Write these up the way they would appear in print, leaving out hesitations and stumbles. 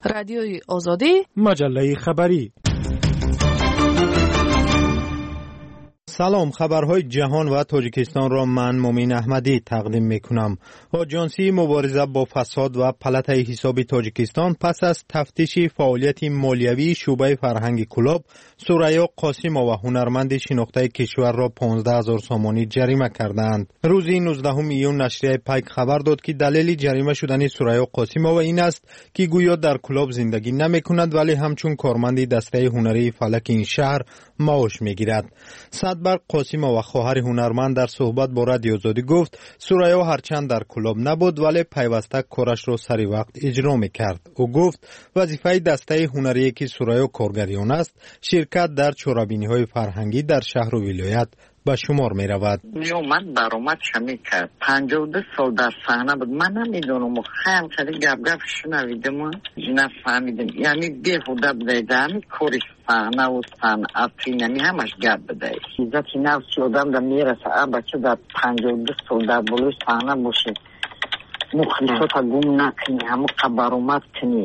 رادیوی آزادی، مجله خبری. سلام، خبرهای جهان و تاجیکستان را من مومین احمدی تقدیم میکنم. آژانسی مبارزه با فساد و پلت حساب تاجیکستان پس از تفتیش فعالیت مالیوی شعبه فرهنگ کلاب، سوریا قاسیمова هنرمند شناخته کشور را 15,000 سامانی جریمه کردند. روز 19 ایون نشریه پیک خبر داد که دلیل جریمه شدن سوریا قاسیمова این است که گویا در کلاب زندگی نمیکند ولی همچون کارمند دسته هنری فلک این شهر معاش میگیرد. صدبرق قاسیمова خواهر هنرمند در صحبت با رادیو آزادی گفت سوریا هرچند در کلاب نبود ولی پیوسته کارش را سری وقت اجرا میکرد. او گفت وظیفه دسته هنری که سوریا کارگریان است شرکت در چورابینی‌های فرهنگی در شهر و ولایت به شمار می رود. میومد برآمد شمی کرد 52 سال در صحنه بود. من نمیدونم خیلی خیلی گپ شنویدم نفهمیدم، یعنی بیهوده بوده همین کاری صحنه و صنعتی نمی همش گپ بده. عزت نفس آدم در میرسه بچه در 52 سال در بالای صحنه باشه مخلصات گم نکنی همه برآمد کنی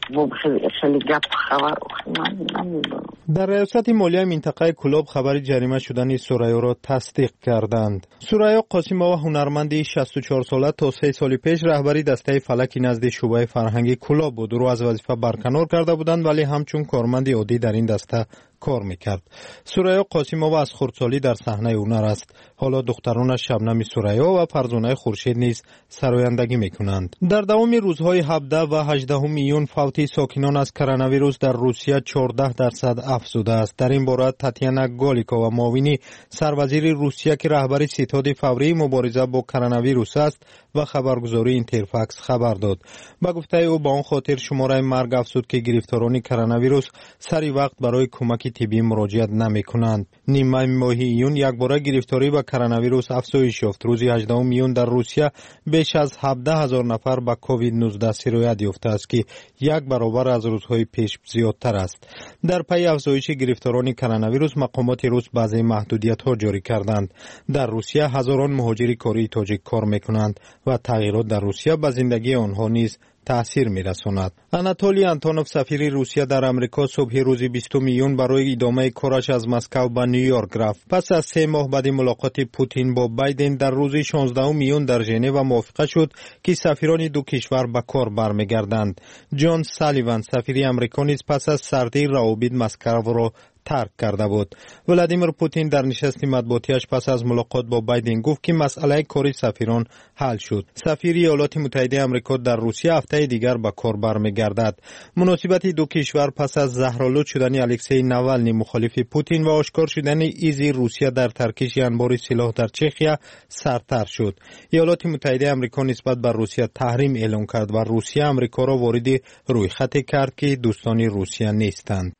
خیلی گپ خبر من نمیدونم. در ریاست مالیه منطقه کلاب خبر جریمه شدن سوریا را تصدیق کردند. سوریا قاسیمова هنرمند 64 ساله تا 3 سال پیش رهبری دسته فلکی نزد شعبه فرهنگی کلاب بود. او از وظیفه برکنار کرده بودند ولی همچون کارمند عادی در این دسته کار میکرد. سوریا قاسیمова از خردسالی در صحنه هنر است. حالا دختران شبنم سوریا و فرزانه خورشید نیز سرایندگی میکنند. در دوام روزهای 17 و 18 ایون فوت ساکنان از کرونا ویروس در روسیه 14% افزوده است. در این باره تاتیانا گالیکووا معاون سروزیر روسیه که رهبر ستاد فوری مبارزه با کرونا ویروس است و خبرگزاری اینترفاکس خبر داد. با گفته او با آن خاطر شماره مرگ افزود که گرفتاران کرونا ویروس سری وقت برای کمک طبی مراجعت نمی‌کنند. نیمه ماه ایون یک بار گرفتاری با کرونا ویروس افزایش یافت. روز 18 ایون در روسیه بیش از 17,000 نفر با کووید 19 سرایت یافته است که یک برابر از روزهای پیش زیادتر است. در پی افزایش گرفتاران کرونا ویروس مقامات روس بعضی محدودیت‌ها جاری کردند. در روسیه هزاران مهاجر کاری تاجیک کار می‌کنند و تغییرات در روسیه به زندگی آنها نیز تأثیر می‌رساند. آناتولی آنتونوف سفیر روسیه در آمریکا صبح روز 20 ایون برای ادامه کارش از مسکو به نیویورک رفت. پس از 3 ماه بعد ملاقات پوتین با بایدن در روز 16 ایون در ژنو موافقه شد که سفیران دو کشور به کار برمیگردند. جان سالیوان سفیر آمریکا نیز پس از سردی روابط مسکو را ترک کرده بود. ولادیمیر پوتین در نشست مطبوعاتیش پس از ملاقات با بایدن گفت که مسئله کاری سفیران حل شد. سفیر ایالات متحده آمریکا در روسیه هفته دیگر به کار برمیگردد. مناسبت دو کشور پس از زهرآلود شدن الکسی ناوالنی مخالف پوتین و آشکار شدن ایزی روسیه در ترکیش انبار سلاح در چخیا سرتر شد. ایالات متحده آمریکا نسبت به روسیه تحریم اعلام کرد و روسیه آمریکا را وارد روی خط کرد که دوستان روسیه نیستند.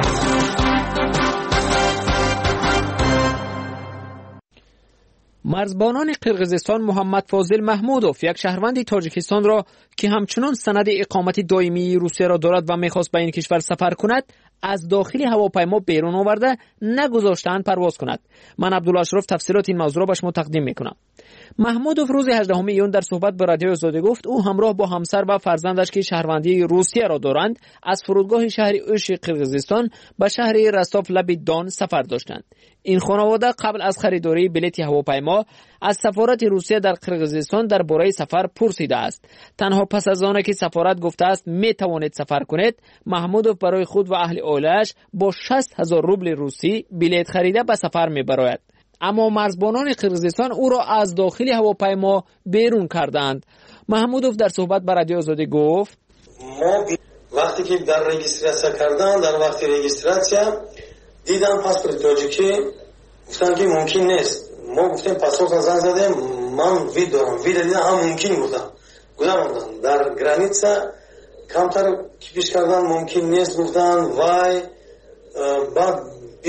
مرزبانان قرقیزستان محمد فاضل محمودوف یک شهروند تاجیکستان را که همچنان سند اقامت دائمی روسیه را دارد و می‌خواست به این کشور سفر کند از داخل هواپیما بیرون آورده نگذاشتند پرواز کند. من عبدالله اشرف تفصیلات این موضوع را به شما تقدیم می‌کنم. محمودوف روز 18 ایون در صحبت با رادیو آزادی گفت او همراه با همسر و فرزندش که شهروندی روسیه را دارند از فرودگاه شهر اوش قرقیزستان به شهر رستاف لب دان سفر داشتند. این خانواده قبل از خریداری بلیط هواپیما از سفارت روسیه در قرقیزستان درباره سفر پرسیده است. تنها پس از آنکه سفارت گفته است می توانید سفر کنید، محمودوف برای خود و اهل عائله‌اش با 60,000 روبل روسی بلیط خریده به سفر می‌براید. اما مرزبانان قرقیزستان او را از داخل هواپیما بیرون کردند. محمودوف در صحبت با رادیو آزادی گفت ما وقتی که در رجیستراسیون کردن در وقت رجیستراسیون دیدم پاسپورت تاجیکی گفتن که ممکن نیست. ما گفتیم پاسپورت زنگ زدیم من وید دارم دیدم هم ممکن بودم گفتم در گرانیتسا کمتر پیش کردن ممکن نیست گفتن وای بعد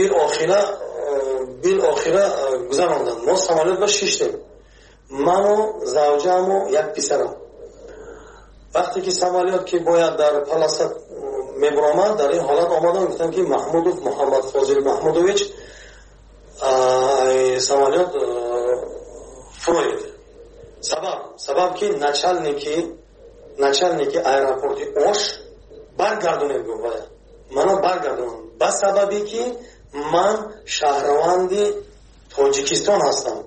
بیل آخیره گذراندن. ما سمالت با شیشتیم من و زوجم و یک پسرم. وقتی که سمالیات که باید در پلاست میبرامد در این حالت آمدن گفتن که محمودوف محمد فاضل محمودویچ سمالیات فروید. سبب که начальники аэропорта Ош با برگردونه باید منو برگردون به سببی که من شهروند تاجیکستان هستم.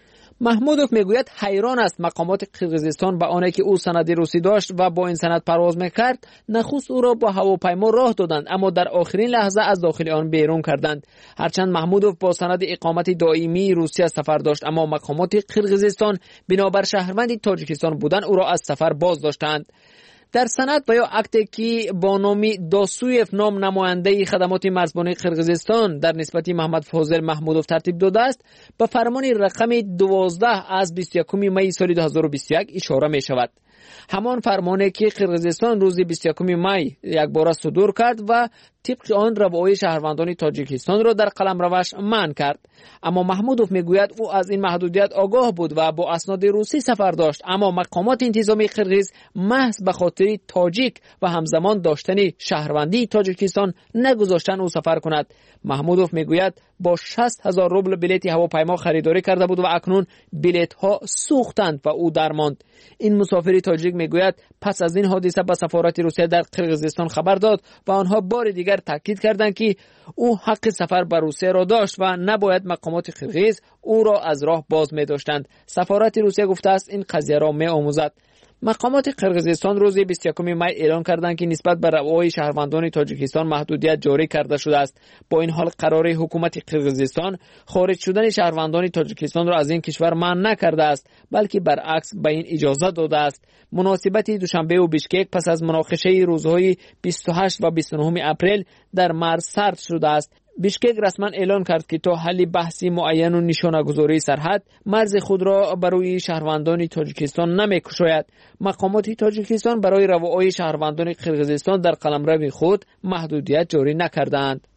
محمودوف میگوید حیران است مقامات قرقیزستان به آنه که او سند روسی داشت و با این سند پرواز میکرد نخست او را با هواپیما راه دادند اما در آخرین لحظه از داخل آن بیرون کردند. هرچند محمودوف با سند اقامت دائمی روسیه سفر داشت اما مقامات قرقیزستان بنابر شهروند تاجیکستان بودن او را از سفر باز داشتند. در سند و یا عکتی که با نام داسویف نام نماینده خدمات مرزبانی قرقیزستان در نسبت محمد فاضل محمودوف ترتیب داده است به فرمان رقم 12 از 21 می سال 2021 اشاره می شود. همان فرمانی که قرقیزستان روز 21 می یک بار صدور کرد و طبق آن روای شهروندان تاجیکستان را در قلمروش منع کرد. اما محمودوف میگوید او از این محدودیت آگاه بود و با اسناد روسی سفر داشت اما مقامات انتظامی قرقیز محض به خاطر تاجیک و همزمان داشتن شهروندی تاجیکستان نگذاشتن او سفر کند. محمودوف میگوید با 60,000 روبل بلیط هواپیما خریداری کرده بود و اکنون بلیط ها سوختند و او درماند. این مسافر تاجیک میگوید پس از این حادثه به سفارت روسیه در قرقیزستان خبر داد و آنها بار دیگر تاکید کردند که او حق سفر به روسیه را داشت و نباید مقامات قرقیز او را از راه باز می داشتند. سفارت روسیه گفته است این قضیه را می آموزد. مقامات قرقیزستان روز 21 می اعلان کردند که نسبت به روای شهروندان تاجیکستان محدودیت جاری کرده شده است. با این حال قرار حکومت قرقیزستان خارج شدن شهروندان تاجیکستان را از این کشور منع نکرده است بلکه برعکس به این اجازه داده است. مناسبت دوشنبه و بیشکک پس از مناقشه روزهای 28 و 29 اپریل در مرز سرد شده است. بیشکک رسما اعلان کرد که تا حل بحثی معین و نشانه‌گذاری سرحد مرز خود را برای شهروندان تاجیکستان نمی‌گشاید. مقامات تاجیکستان برای روای شهروندان قرقیزستان در قلمرو خود محدودیت جاری نکردند.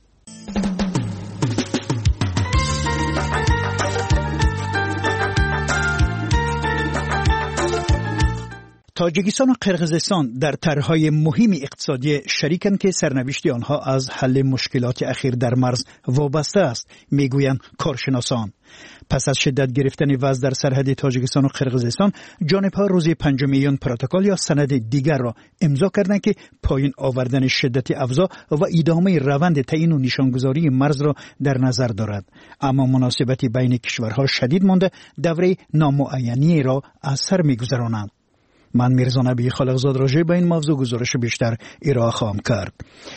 تاجیکستان و قرقیزستان در طرح‌های مهم اقتصادی شریکند که سرنوشت آنها از حل مشکلات اخیر در مرز وابسته است، میگویند کارشناسان. پس از شدت گرفتن وضع در سرحد تاجیکستان و قرقیزستان، جانب‌ها روز 5 میلیون پروتکل یا سند دیگر را امضا کردند که پایین آوردن شدت افزا و ادامه روند تعیین و نشانگذاری مرز را در نظر دارد. اما مناسبت بین کشورها شدید مانده، دوره نامعینی را از سر می‌گذرانند. من میرزا نبی خالقزاد راجع به این موضوع گزارش بیشتر ارائه خواهم کرد.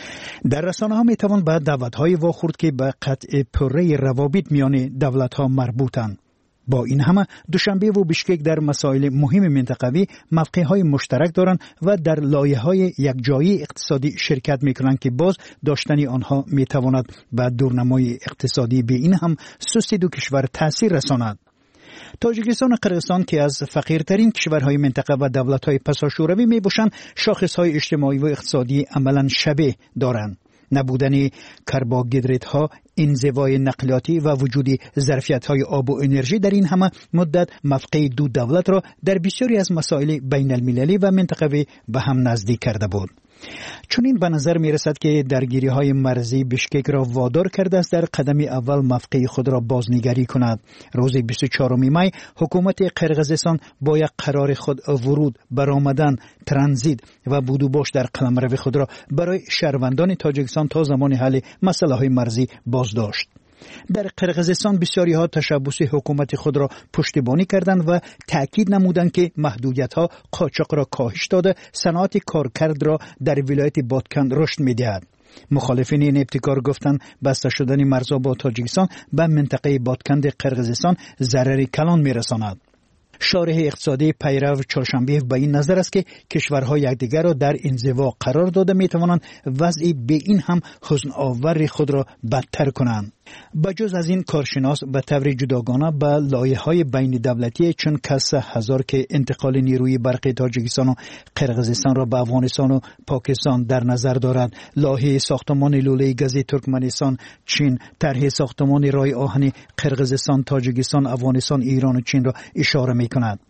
در رسانه ها میتوان به دعوت های واخورد که به قطع پره روابط میان دولت ها مربوطند. با این همه دوشنبه و بیشکک در مسائل مهم منطقوی موقع های مشترک دارند و در لایه های یک جایی اقتصادی شرکت میکنند که باز داشتن آنها میتواند به دورنمای اقتصادی به این هم سستی دو کشور تاثیر رساند. تاجیکستان و قرقیزستان که از فقیرترین کشورهای منطقه و دولت‌های پساشوروی میباشند، شاخص‌های اجتماعی و اقتصادی عملاً شبیه دارند. نبودن کربوهیدرات‌ها، انزوای نقلیاتی و وجود ظرفیت‌های آب و انرژی در این همه مدت موقع دو دولت را در بسیاری از مسائل بین المللی و منطقوی به هم نزدیک کرده بود. چون این به نظر می رسد که درگیری های مرزی بیشکک را وادار کرده است در قدم اول موقع خود را بازنگری کند. روز 24 می حکومت قرقیزستان با یک قرار خود ورود، برآمدن، ترانزیت و بود و باش در قلمرو خود را برای شهروندان تاجیکستان تا زمان حل مسئله های مرزی باز داشت. در قرقیزستان بسیاری ها تشبث حکومت خود را پشتیبانی کردند و تأکید نمودند که محدودیت ها قاچاق را کاهش داده، صنعت کارکرد را در ولایت بادکن رشد می‌دهد. مخالفین این ابتکار گفتند بسته شدن مرزها با تاجیکستان به منطقه بادکند قرقیزستان ضرر کلان می‌رساند. شارح اقتصادی پیرو چهارشنبه به این نظر است که کشورها یکدیگر را در انزوا قرار داده میتوانند وضعی به این هم حزن آور خود را بدتر کنند. بجز از این، کارشناس به طور جداگانه به لایه‌های بین دولتی چون کسر هزار که انتقال نیروی برقی تاجیکستان و قرقیزستان را به افغانستان و پاکستان در نظر دارد، لایحه ساختمان لوله گاز ترکمنستان چین، طرح ساختمان راه آهن قرقیزستان، تاجیکستان، افغانستان، ایران و چین را اشاره می‌کند.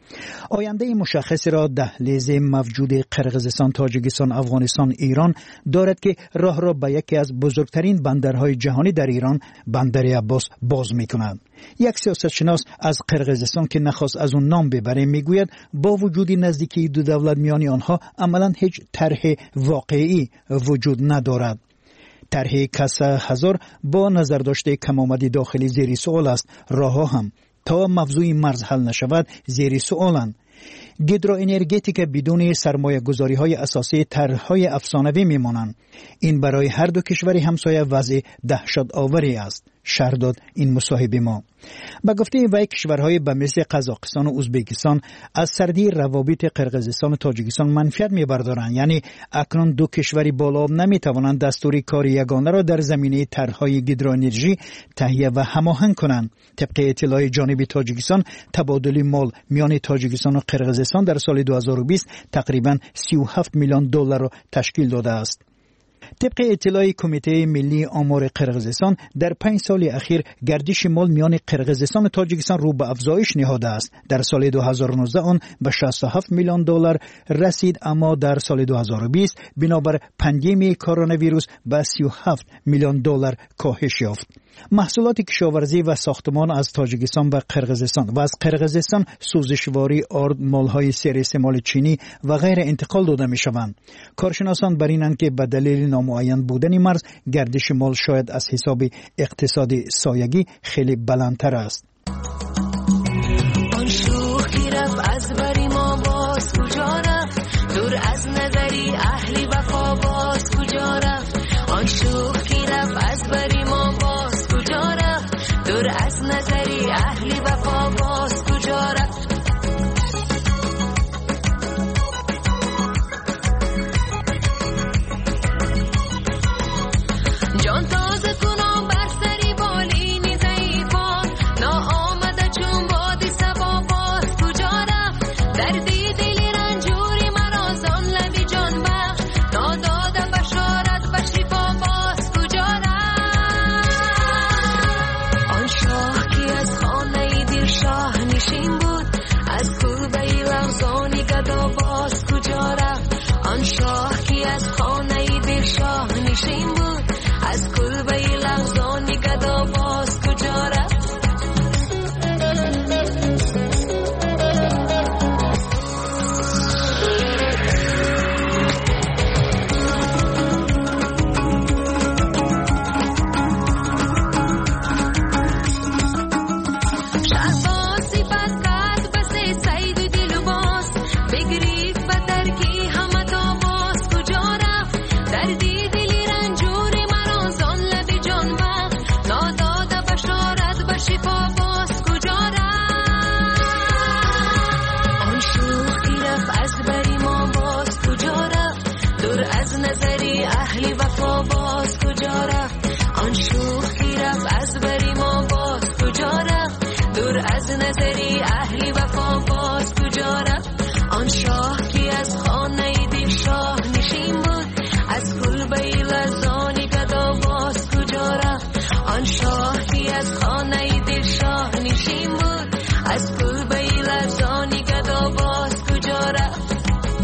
آینده مشخصی را دهلیز موجود قرقیزستان، تاجیکستان، افغانستان، ایران دارد که راه را به یکی از بزرگترین بندرهای جهانی در ایران، بندر عباس، باز می‌کند. یک سیاستشناس از قرقیزستان که نخواست از اون نام ببره میگوید با وجود نزدیکی دو دولت میان آنها عملاً هیچ طرح واقعی وجود ندارد. طرح کسا هزار با نظر داشته کم‌آمدی داخلی زیر سوال است. راه‌ها هم تا موضوع مرز حل نشود زیر سوالند. گیدروانرژتیک بدون سرمایه گذاری های اساسی طرح‌های افسانه‌ای میمانند. این برای هر دو کشور همسایه وضع دهشت آوری است. شرح داد این مصاحبه ما. با گفته وی کشورهای به مثل قزاقستان و ازبکستان از سردی روابط قرقیزستان و تاجیکستان منفعت میبردارند. یعنی اکنون دو کشوری بالا نمی توانند دستور کار یگانه را در زمینه طرح‌های گیدروانرژی تهیه و هماهنگ کنند. طبق اطلاع جانب تاجیکستان تبادل مال میان تاجیکستان و قرقیزستان در سال 2020 تقریباً 37 میلیون دلار را تشکیل داده است. طبق اطلاع کمیته ملی آمار قرقیزستان در 5 سال اخیر گردش مال میان قرقیزستان و تاجیکستان رو به افزایش نهاده است. در سال 2019 آن به 67 میلیون دلار رسید، اما در سال 2020 بنابر پاندمی کرونا ویروس به 37 میلیون دلار کاهش یافت. محصولات کشاورزی و ساختمان از تاجیکستان و قرقیزستان و از قرقیزستان سوزشواری، آرد، مالهای سر استعمال چینی و غیر انتقال داده می شوند. کارشناسان بر اینند که به دلیل نامعین بودن مرز گردش مال شاید از حساب اقتصاد سایگی خیلی بلندتر است. آن شوخی رفت از بری ما باز کجا رفت، دور از نظری اهلی وفا باز کجا رفت. آن شوخی رفت از بری ما باز کجا رفت، دور از نظری اهلی وفا باز کجا رفت. جان تازه کنم بر سری بالینی ضعیفان، ناآمده چون بادی سبا باز کجا رفت. دردی دلی رنجوری مرا زان لبی جان بخش، ناداده بشارت و شفا باز کجا رفت. آن شاه کی از خانه دیر شاه نشین بود، از کلبه لغزانی گدا باز کجا رفت. آن شاه کی از خانه دیر شاه نشین بود، از کلبه لغزانی گدا باز کجا رفت. شهبازی بدقد بسه سید و دل و باز، بگریف و ترکی همه تا باز کجا رفت. دردی دلی رنجوری مرا زان لبی جان بخت، ناداده بشارت و شفا باز کجا رفت. آن شوخی رفت از بری ما باز کجا رفت، دور از نظری اهلی وفا باز کجا رفت. آن شوخی رفت از بری ما باز کجا رفت، دور از نظری اهلی وفا باز کجا رفت. آن شاه کی از خانه دیر شاه نشین بود، از کلبه لرزانی گدا باز کجا رفت. آن شاه کی از خانه دیر شاه نشین بود، از کلبه لرزانی گدا باز کجا رفت.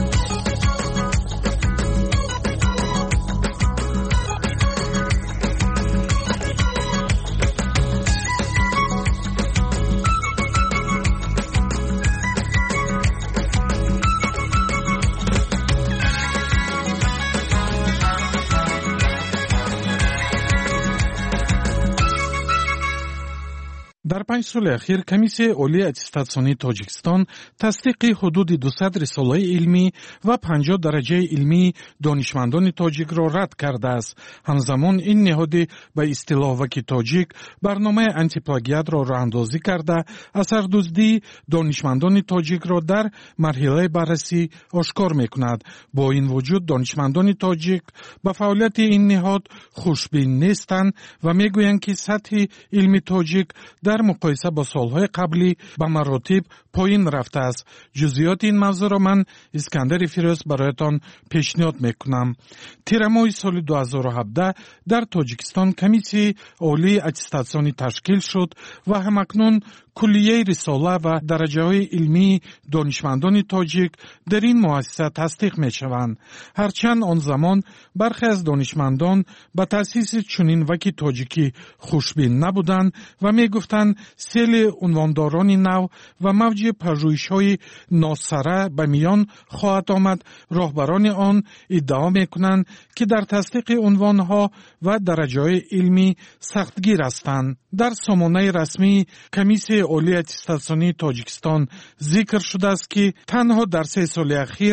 در 5 سال اخیر کمیسیون عالی اتستاسیونی تاجیکستان تصدیق حدود 200 رساله علمی و 50 درجه علمی دانشمندان تاجیک را رد کرده است. همزمان این نهاد به اصطلاح وکی تاجیک برنامه آنتی پلاگیات را راهاندازی کرده اثردزدی دانشمندان تاجیک را در مرحله بررسی آشکار میکند. با این وجود دانشمندان تاجیک به فعالیت این نهاد خوشبین نیستند و میگویند که سطح علمی تاجیک در مقایسه با سالهای قبلی به مراتب پایین رفته است. جزئیات این موضوع را من اسکندر فیروز برایتان پیشنهاد میکنم. تیر ماه سال 2017 در تاجیکستان کمیسیون عالی اتستاسیونی تشکیل شد و همکنون کلیه رساله و درجه‌های علمی دانشمندان تاجیک در این مؤسسه تصدیق می‌شوند. هرچند آن زمان برخی از دانشمندان به تأسیس چنین وکی تاجیکی خوشبین نبودند و می‌گفتند سیل عنوانداران نو و موج پژوهش‌های ناسره به میان خواهد آمد. راهبران آن ادعا می‌کنند که در تصدیق عنوانها و درجه‌های علمی سختگیر هستند. در سامانه رسمی کمیسیون عالی اتستاسیونی تاجیکستان ذکر شده است که تنها در 3 سال اخیر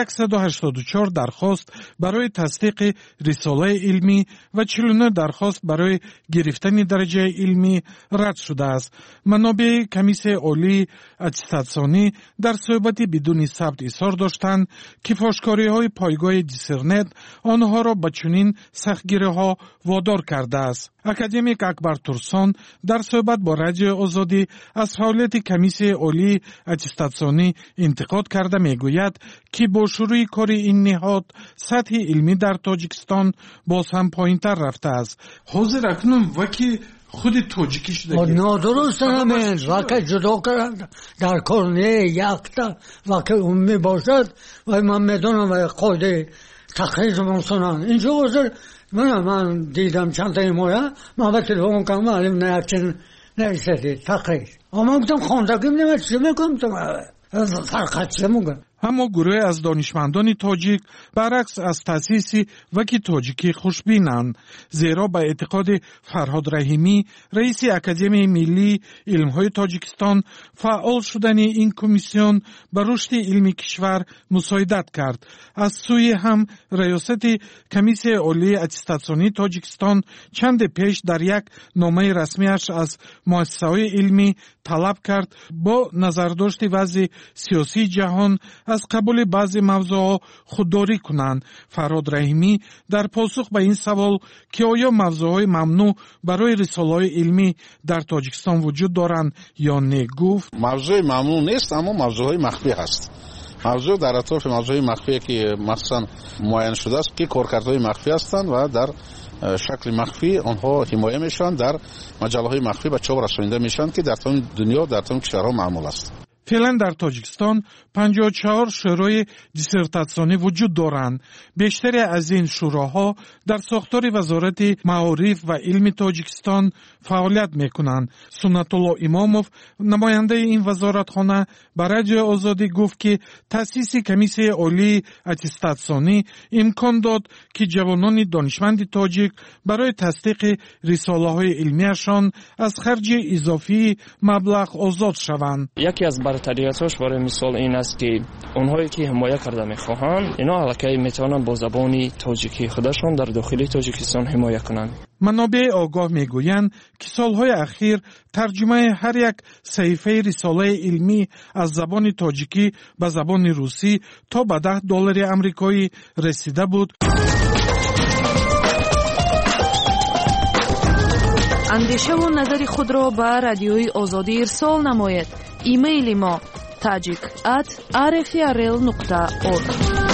184 درخواست برای تصدیق رساله علمی و 49 درخواست برای گرفتن درجه علمی رد شده است. منابع کمیسیون عالی اتستاسیونی در صحبتی بدون ثبت اظهار داشتند که فاشکاری‌های پایگاه دیسرنت آنها را به چنین سختگیری‌ها وادار کرده است. اکادمیک اکبر تورسون در صحبت با رادیو آزادی از فعالیت کمیسیون عالی اتستاسیونی انتقاد کرده میگوید که با شروع کار این نهاد سطح علمی در تاجیکستان باز هم پایین‌تر رفته است. حاضر اکنون وکی خود تاجیکی شده که نادرست همین وقت جدا کرد در کارنه یکتا وقت اون می باشد و من میدونم و قاعده تخریج منصنان اینجا حاضر من دیدم چند تا ایمویا من به تلفون کنم علیم نه چون نوشته تخریج اما گفتم خواندگیم نمید چه میکنم فرقت چه میکنم. اما گروه از دانشمندان تاجیک برعکس از تأسیس وکی تاجیکی خوشبینند، زیرا به اعتقاد فرهاد رحیمی رئیس اکادمی ملی علم‌های تاجیکستان فعال شدن این کمیسیون به رشد علمی کشور مساعدت کرد. از سوی هم ریاست کمیسیون عالی اتستاسیونی تاجیکستان چند پیش در یک نامه رسمیش از مؤسسه‌های علمی طلب کرد با نظرداشت وضع سیاسی جهان از قبول بعضی موضوعات خودداری کنند. فرهاد رحیمی در پاسخ به این سوال که آیا موضوعات ممنوع برای رساله‌های علمی در تاجیکستان وجود دارند یا نه گفت موضوع ممنوع نیست، اما موضوعات مخفی هست. موضوع در اطراف موضوع مخفی که مخصوصا معین شده است که کارکردهای مخفی هستند و در شکل مخفی آنها حمایه میشن، در مجله مخفی به چاپ رسانیده میشن که در تمام دنیا در تمام کشورها معمول است. فعلا در تاجیکستان 54 شورای دیسرتاسیونی وجود دارند. بیشتری از این شوراها در ساختار وزارت معارف و علم تاجیکستان فعالیت میکنند. سنت الله اماموف نماینده این وزارتخانه به رادیو آزادی گفت که تأسیس کمیسیون عالی اتستاسیونی امکان داد که جوانان دانشمند تاجیک برای تصدیق رساله‌های علمیشان از خرج اضافی مبلغ آزاد شوند. یکی از برتریاتش برای مثال این است که اونهایی که حمایت کرده میخواهند اینا علاقه میتونن با زبان تاجیکی خودشون در داخل تاجیکستان حمایت کنند. منابع آگاه میگویند که سالهای اخیر ترجمه هر یک صحیفه رساله علمی از زبان تاجیکی به زبان روسی تا به $10 امریکایی رسیده بود. اندیشه و نظر خود را به رادیوی آزادی ارسال نماید. ایمیل ما tajik@rfrl.org.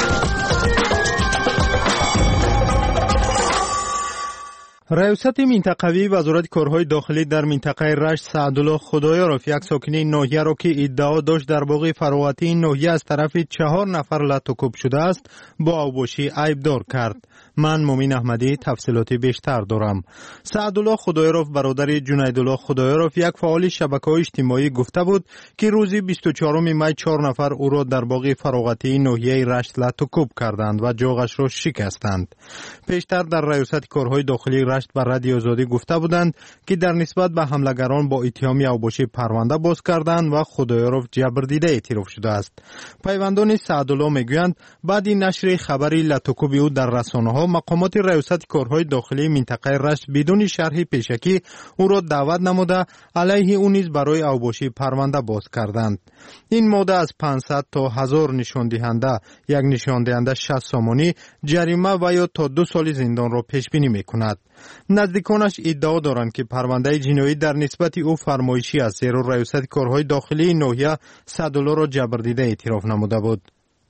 ریاست منطقوی وزارت کارهای داخلی در منطقه رشت سعدالله خدایارف یک ساکن ناحیه را که ادعا داشت در باغ فراغتی این ناحیه از طرف 4 نفر لطوکوب شده است با اوباشی عیبدار کرد. من مومین احمدی تفصیلات بیشتر دارم. سعدالله خدایارف برادر جنیدالله خدایارف یک فعال شبکه‌های اجتماعی گفته بود که روز 24 می 4 نفر او را در باغ فراغتی ناحیه رشت لطوکوب کردند و جاغش را شکستند. پیشتر در ریاست کارهای داخلی رشت بر رادیو آزادی گفته بودند که در نسبت به حملگران با اتهام اوباشی پرونده باز کردند و خدایارف جبردیده اعتراف شده است. پیوندان سعدالله میگویند بعد این نشر خبری لطوکوب او در رسانه‌ها مقامات ریاست کارهای داخلی منطقه رشت بدون شرح پیشکی او را دعوت نموده علیه او نیز برای اوباشی پرونده باز کردند. این ماده از 500 تا 1000 نشان دهنده، یک نشان دهنده 60 سامانی جریمه و یا تا 2 سال زندان را پیش بینی میکند. نزدیکانش ادعا دارند که پرونده جنایی در نسبت او فرمایشی است، زیرا ریاست کارهای داخلی ناحیه سعدالله را جبردیده اعتراف نموده بود.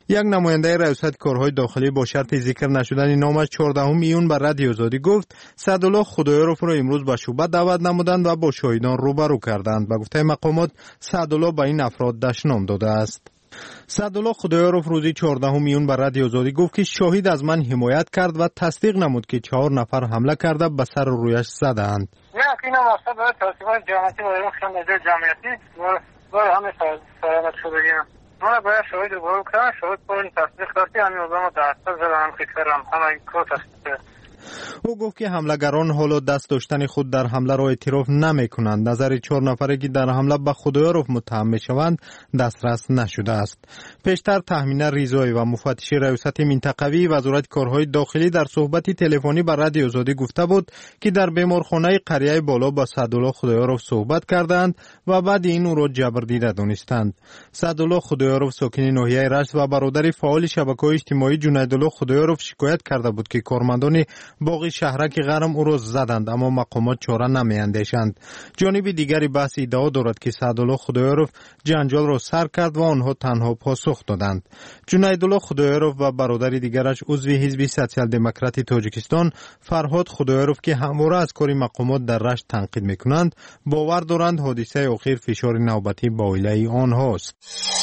یک نماینده ریاست کارهای داخلی با شرط ذکر نشدن نامش 14 ایون به رادیو آزادی گفت سعدالله خدایارف را امروز به شعبه دعوت نمودند و با شاهدان روبرو کردند. به گفته مقامات سعدالله به این افراد دشنام داده است. سعدالله خدایارف روزی 14 ایون به رادیو آزادی گفت که شاهد از من حمایت کرد و تصدیق نمود که 4 نفر حمله کرده به سر و رویش زدند. این مقصد برای توصیفات جمعیتی و ایران خیلی نظر جمعیتی و همه سرابت شدگیم من باید شاهد برو کنم شاهد باید تصدیق کردی همین اوزام دسته زدن خیکرم همه این کار تصدیق. او گفت که حملگران حالا دست داشتن خود در حمله را اعتراف نمی کنند. نظر 4 نفری که در حمله به خدایارف متهم می شوند دسترس نشده است. پیشتر تهمینه ریزایی و مفتش ریاست منطقوی وزارت کارهای داخلی در صحبت تلفنی با رادیو آزادی گفته بود که در بیمارخانه قریه بالا با سعدالله خدایارف صحبت کردند و بعد این او را جبردیده دانستند. سعدالله خدایارف ساکن ناحیه رشت و برادر فعال شبکه‌های اجتماعی جنیدالله خدایارف شکایت کرده بود که کارمندان باقی شهرک غرم او را زدند اما مقامات چاره نمی‌اندیشند. جانب دیگری بحث ادعا دارد که سعدالله خدایارف جنجال را سر کرد و آنها تنها پاسخ دادند. جنیدالله خدایارف و برادر دیگرش عضو حزب سوسیال دموکرات تاجیکستان فرهاد خدایارف که همواره از کار مقامات در رشت تنقید می‌کنند باور دارند حادثه اخیر فشار نوبتی با عائله آنهاست.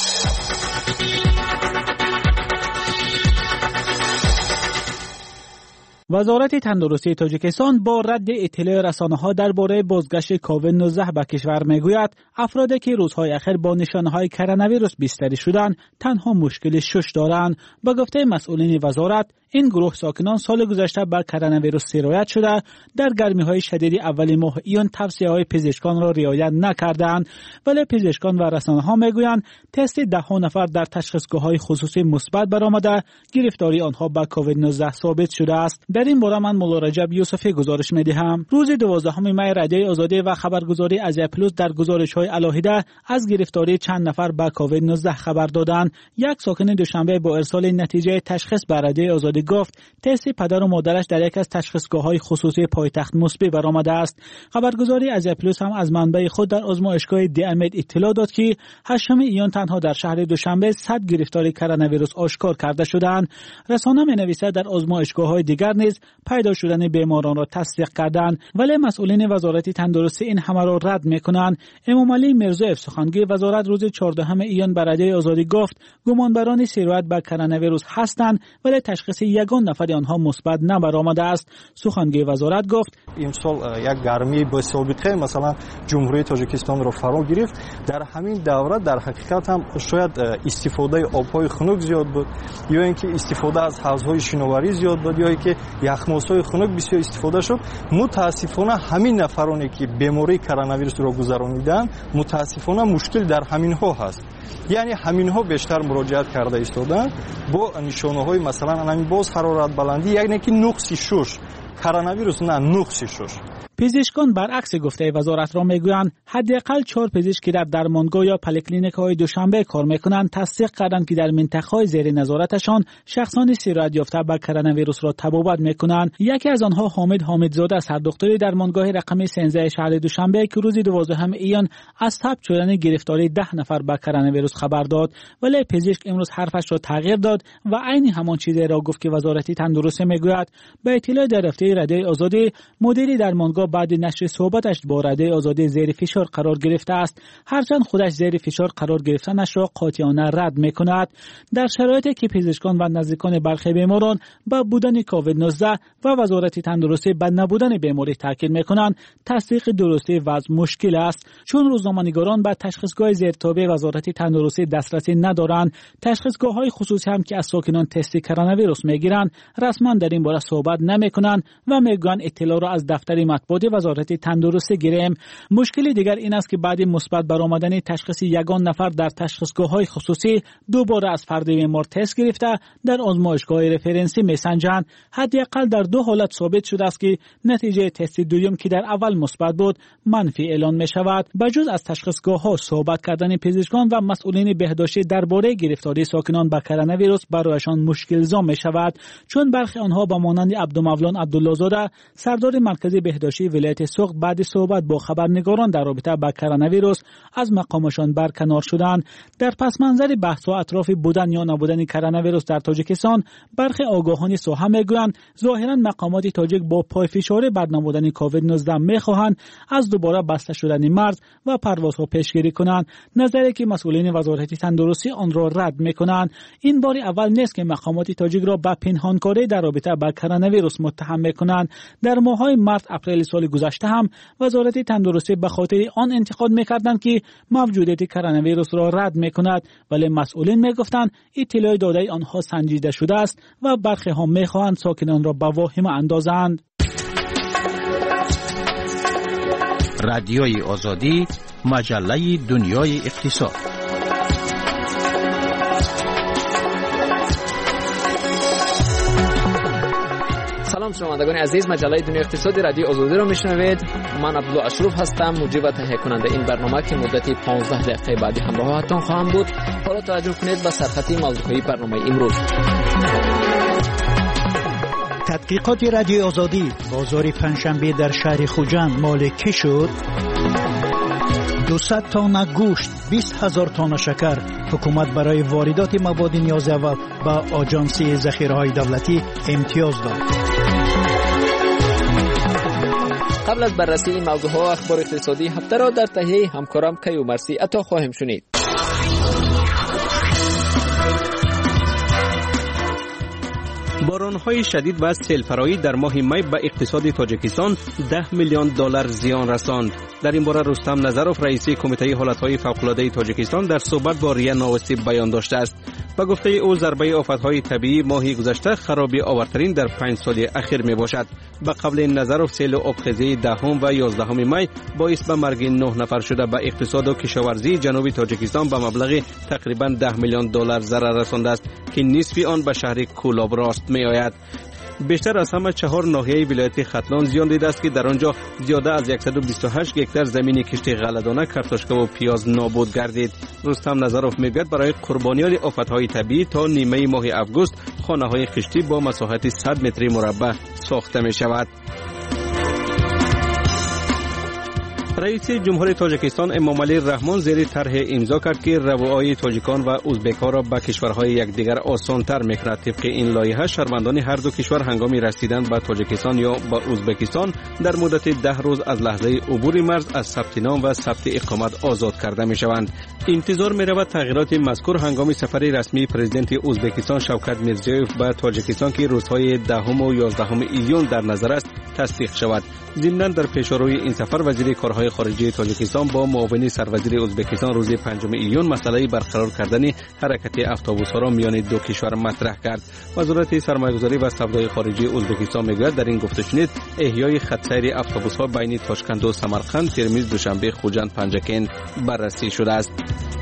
وزارت تندرستی تاجیکستان با رد اطلاع رسانه‌ها درباره بازگشت کووید 19 به کشور میگوید افرادی که روزهای اخیر با نشانه‌های کرونا ویروس بستری شدند تنها مشکل شش دارند. به گفته مسئولین وزارت این گروه ساکنان سال گذشته به کرونا ویروس سرایت شده در گرمی‌های شدید اول ماه ایون توصیه‌های پزشکان را رعایت نکردند، ولی پزشکان و رسانه‌ها میگویند تست 10 نفر در تشخیصگاه‌های خصوصی مثبت برآمده گرفتاری آنها به کووید 19 ثابت شده است. در این باره من مولا رجب یوسفی گزارش می‌دهم. روز 12 می رادیوی آزادی و خبرگزاری ازیا پلوس در گزارش‌های علاهده از گرفتاری چند نفر به کووید 19 خبر دادند. یک ساکن دوشنبه با ارسال نتیجه تشخیص به رادیوی آزادی گفت تست پدر و مادرش در یک از تشخیصگاه‌های خصوصی پایتخت مثبت برآمده است. خبرگزاری ازیا پلوس هم از منبع خود در آزمایشگاه دیامد اطلاع داد که 8 ایون تنها در شهر دوشنبه 100 گرفتاری کرونا ویروس آشکار کرده شدند. رسانه می‌نویسد در آزمایشگاه‌های دیگر نیز پیدا شدن بیماران را تصدیق کردند، ولی مسئولین وزارت تندرستی این همه را رد می‌کنند. امام علی میرزایف سخنگوی وزارت روز 14 ایون به رادیوی آزادی گفت گمانبران سرایت به کرونا ویروس هستند ولی تشخیص یگان نفر آنها مثبت نبرآمده است. سخنگوی وزارت گفت امسال یک گرمی با سابقه مثلا جمهوری تاجیکستان را فرا گرفت. در همین دوره در حقیقت هم شاید استفاده آب‌های خنک زیاد بود یا اینکه استفاده از حوض‌های شناوری زیاد بود یا اینکه یخماس‌های خنک بسیار استفاده شد. متاسفانه همین نفرانی که بیماری کرونا ویروس را گذرانیدند متاسفانه مشکل در همینها هست. یعنی همینها بیشتر مراجعت کرده ایستادند با نشانه‌های مثلا همین باز حرارت بلندی، یعنی که نقص شش کرونا ویروس نه نقص شش. پزشکان برعکس گفته وزارت را میگویند حداقل 4 پزشک که در درمانگاه یا پلیکلینیک‌های دوشنبه کار میکنند تصدیق کردند که در منطقه‌های زیر نظارتشان شخصان سرایت یافته به کرونا ویروس را تبابت میکنند. یکی از آنها حامدزاده سردکتر درمانگاه رقم 13 شهر دوشنبه که روز 12 ایون از ثبت شدن گرفتاری 10 نفر به کرونا ویروس خبر داد، ولی پزشک امروز حرفش را تغییر داد و عین همان چیزی را گفت که وزارت تندرستی میگوید. به اطلاع در رفته رادیوی آزادی مدیر درمانگاه بعد نشر صحبتش با رادیوی آزادی زیر فشار قرار گرفته است، هرچند خودش زیر فشار قرار گرفتنش را قاطعانه رد میکند. در شرایطی که پزشکان و نزدیکان برخی بیماران به بودن کووید 19 و وزارت تندرستی به نبودن بیماری تاکید میکنند، تصدیق درستی وضع مشکل است، چون روزنامه‌نگاران به تشخیصگاه زیرتابع وزارت تندرستی دسترسی ندارند. تشخیصگاه‌های خصوصی هم که از ساکنان تست کرونا ویروس میگیرند رسما در این باره صحبت نمیکنند و میگویند اطلاع را از دفتر مطبوعات وزارت تندرستی گیریم. مشکل دیگر این است که بعد مثبت برآمدن تشخیص یگان نفر در تشخیصگاه‌های خصوصی دوباره از فرد بیمار تست گرفته در آزمایشگاه رفرنسی میسنجند. حداقل در 2 حالت ثابت شده است که نتیجه تست دوم که در اول مثبت بود منفی اعلان می شود. بجز از تشخیصگاه‌ها صحبت کردن پزشکان و مسئولین بهداشتی درباره گرفتاری ساکنان به کرونا ویروس برایشان مشکل زا می شود، چون برخی آنها با مانند عبدالمولان عبدالله‌زاده سردار مرکز بهداشتی تندرستی ولایت سوخت بعد صحبت با خبرنگاران در رابطه با کرونا ویروس از مقامشان برکنار شدند. در پس منظر بحث‌ها اطراف بودن یا نبودن کرونا ویروس در تاجیکستان، برخی آگاهان ساحه میگویند ظاهراً مقامات تاجیک با پایفشاری بر نبودن کووید 19 میخواهند از دوباره بسته شدن مرز و پروازها پیشگیری کنند، نظری که مسئولین وزارت تندرستی آن را رد میکنند. این بار اول نیست که مقامات تاجیک را به پنهانکاری در رابطه با کرونا ویروس متهم میکنند. در ماه‌های مارس اپریل سال گذشته هم وزارت تندرستی به خاطر آن انتقاد میکردند که موجودیت کرونا ویروس را رد میکند، ولی مسئولین میگفتند اطلاع داده آنها سنجیده شده است و برخی ها میخواهند ساکنان را به واهمه اندازند. رادیوی آزادی، مجله دنیای اقتصاد. سلام شنوندگان عزیز، مجله دنیای اقتصادی رادیو آزادی را میشنوید. من عبدالله اشرف هستم، مجری و تهیه کننده این برنامه که مدتی 15 دقیقه بعدی همراهتان خواهم بود. حالا توجه کنید به سرخط موضوعی برنامه امروز. تحقیقات رادیو آزادی، بازار پنجشنبه در شهر خوجند مال کی شد؟ 200 تن گوشت، 20,000 تن شکر. حکومت برای واردات مواد نیازی و به آژانس ذخیره‌های دولتی امتیاز داد. قبل از بررسی این موضوعها و اخبار اقتصادی هفته را در تهیه همکارم کیومرثی عطا خواهیم شنید. باران‌های شدید و سیل‌فرایی در ماه می به اقتصاد تاجیکستان 10 میلیون دلار زیان رساند. در این باره رستم نظروف رئیس کمیته حالت‌های فوق‌العاده تاجیکستان در صحبت با ریا ناوستی بیان داشته است. به گفته او ضربه آفت‌های طبیعی ماه گذشته خرابی آورترین در 5 سال اخیر میباشد. به قبل نظروف سیل آبخیزی 10 و 11 می باعث به مرگ 9 نفر شده به اقتصاد و کشاورزی جنوب تاجیکستان به مبلغ تقریباً 10 میلیون دلار ضرر رسانده است که نصف آن به شهر کولاب راست می آید. بیشتر از همه 4 ناحیه ولایت ختلان زیان دیده است که در آنجا زیاده از 128 هکتار زمین کشتی غله‌دانه، کارتشکا و پیاز نابود گردید. رستم نظروف میگوید برای قربانیان آفت‌های طبیعی تا نیمه ماه آگوست خانه‌های کشتی با مساحت 100 متر مربع ساخته می شود. رئیس جمهور تاجیکستان امامعلی رحمان زیر طرح امضا کرد که روابط تاجیکان و ازبک‌ها را به کشورهای یکدیگر آسان‌تر می‌کند. طبق این لایحه شهروندان هر دو کشور هنگام رسیدن به تاجیکستان یا به ازبکستان در مدت 10 روز از لحظه عبور مرز از ثبت نام و ثبت اقامت آزاد کرده می‌شوند. انتظار می‌رود تغییرات مذکور هنگام سفر رسمی پرزیدنت ازبکستان شوکت میرزیوف به تاجیکستان که روزهای 10 و 11 ایون در نظر است تصدیق شود. ضمناً در پیشروی این سفر وزیر کارهای خارجه تاجیکستان با معاون سروزیر ازبکستان روز 5 ایون مسئله برقرار کردن حرکت اتوبوس‌ها را میان دو کشور مطرح کرد. وزارت سرمایه‌گذاری و سودای خارجی ازبکستان میگوید در این گفته شنید احیای خط سیر اتوبوس‌ها بین تاشکند و سمرقند، ترمیز، دوشنبه، خوجند، پنجکین بررسی شده است.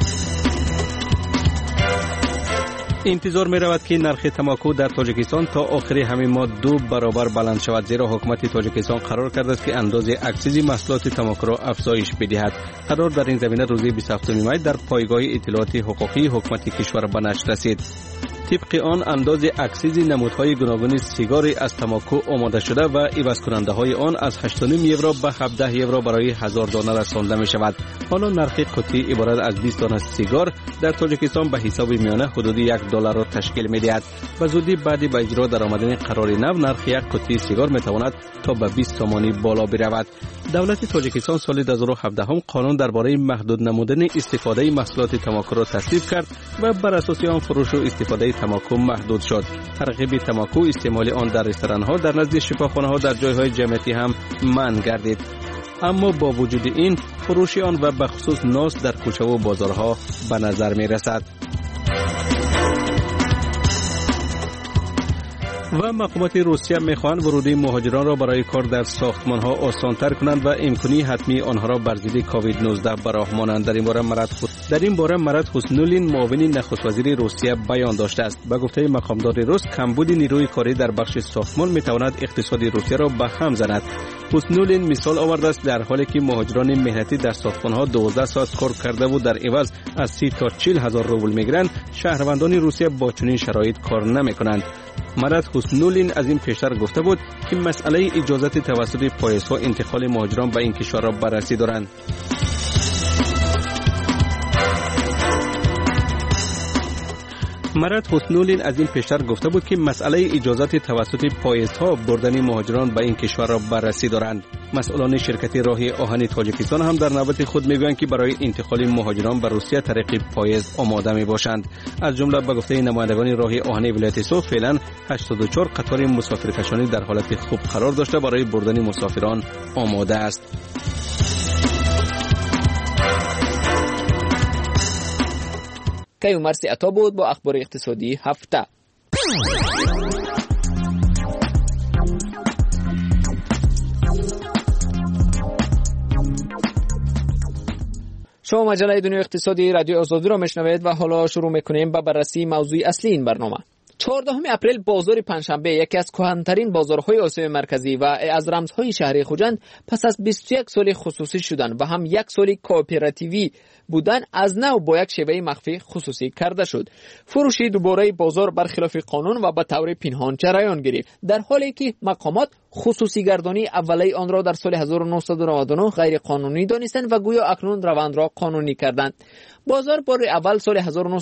انتظار می رود که نرخ تماکو در تاجیکستان تا آخر همین ماه 2 برابر بلند شود، زیرا حکومت تاجیکستان قرار کرده است که اندازه اکسیز محصولات تماکو را افزایش بدهد. قرار در این زمینه روز 27 می در پایگاه اطلاعات حقوقی حکومت کشور به نشر رسید. طبق آن اندازه اکسیز نمودهای گوناگون سیگار از تماکو آماده شده و عوض کننده های آن از 8.5 یورو به 17 یورو برای 1000 دانه رسانده می شود. حالا نرخ قطعی عبارت از 20 دانه سیگار در تاجیکستان به حساب میانه حدود $1 را تشکیل می دهد. به زودی بعد به اجرا در آمدن قرار نو نرخ یک قطعه سیگار می تواند تا به 20 تومانی بالا برود. دولت تاجیکستان سال 2017 قانون درباره محدود نمودن استفاده محصولات تماکو را تصویب کرد و بر اساس آن فروش و استفاده تماکو محدود شد. ترغیب تماکو، استعمال آن در رستوران‌ها، در نزد شفاخانه‌ها، در جای‌های جمعیتی هم منع گردید. اما با وجود این فروش آن و به خصوص ناس در کوچه و بازارها به نظر می‌رسد. و مقامات روسیه می‌خواهند ورودی مهاجران را برای کار در ساختمان‌ها آسان‌تر کنند و امکانی حتمی آنها را بر ضد کووید 19 براهمانند. در این باره مراد حسنولین معاون نخست وزیر روسیه بیان داشته است. به گفته مقامدار روس کمبود نیروی کاری در بخش ساختمان می‌تواند اقتصاد روسیه را به هم زند. حسنولین مثال آورده است در حالی که مهاجران مهنتی در ساختمان‌ها 12 ساعت کار کرده بود در عوض از 30 تا 40 هزار روبل میگیرند، شهروندان روسیه با چنین شرایط کار نمیکنند. مراد حسنولین از این پیشتر گفته بود که مسئله اجازت توسط پایزها انتقال مهاجران به این کشور را بررسی دارند. مراد حسنولین از این پیشتر گفته بود که مسئله اجازت توسط پایزها بردن مهاجران به این کشور را بررسی دارند. مسئولان شرکت راه آهن تاجیکستان هم در نوبت خود میگویند که برای انتقال مهاجران به روسیه طریق پایز آماده می باشند. از جمله به گفته نمایندگان راه آهن ولایت سوخ فعلا 84 قطار مسافرکشانی در حالت خوب قرار داشته برای بردن مسافران آماده است. کیومرسی عطا بود با اخبار اقتصادی هفته. شما مجله دنیای اقتصادی رادیو آزادی را میشنوید و حالا شروع میکنیم با بررسی موضوع اصلی این برنامه. 14 اپریل بازار پنجشنبه یکی از کهن‌ترین بازارهای آسیای مرکزی و از رمزهای شهری خوجند پس از 21 سال خصوصی شدن و هم یک سال کوآپراتیوی بودن از نو با یک شیوه مخفی خصوصی کرده شد. فروش دوباره بازار برخلاف قانون و به طور پنهان جریان گرفت، در حالی که مقامات خصوصی گردانی اولیه آن را در سال 1999 غیر قانونی دانستند و گویا اکنون روند را قانونی کردند. بازار بار اول سال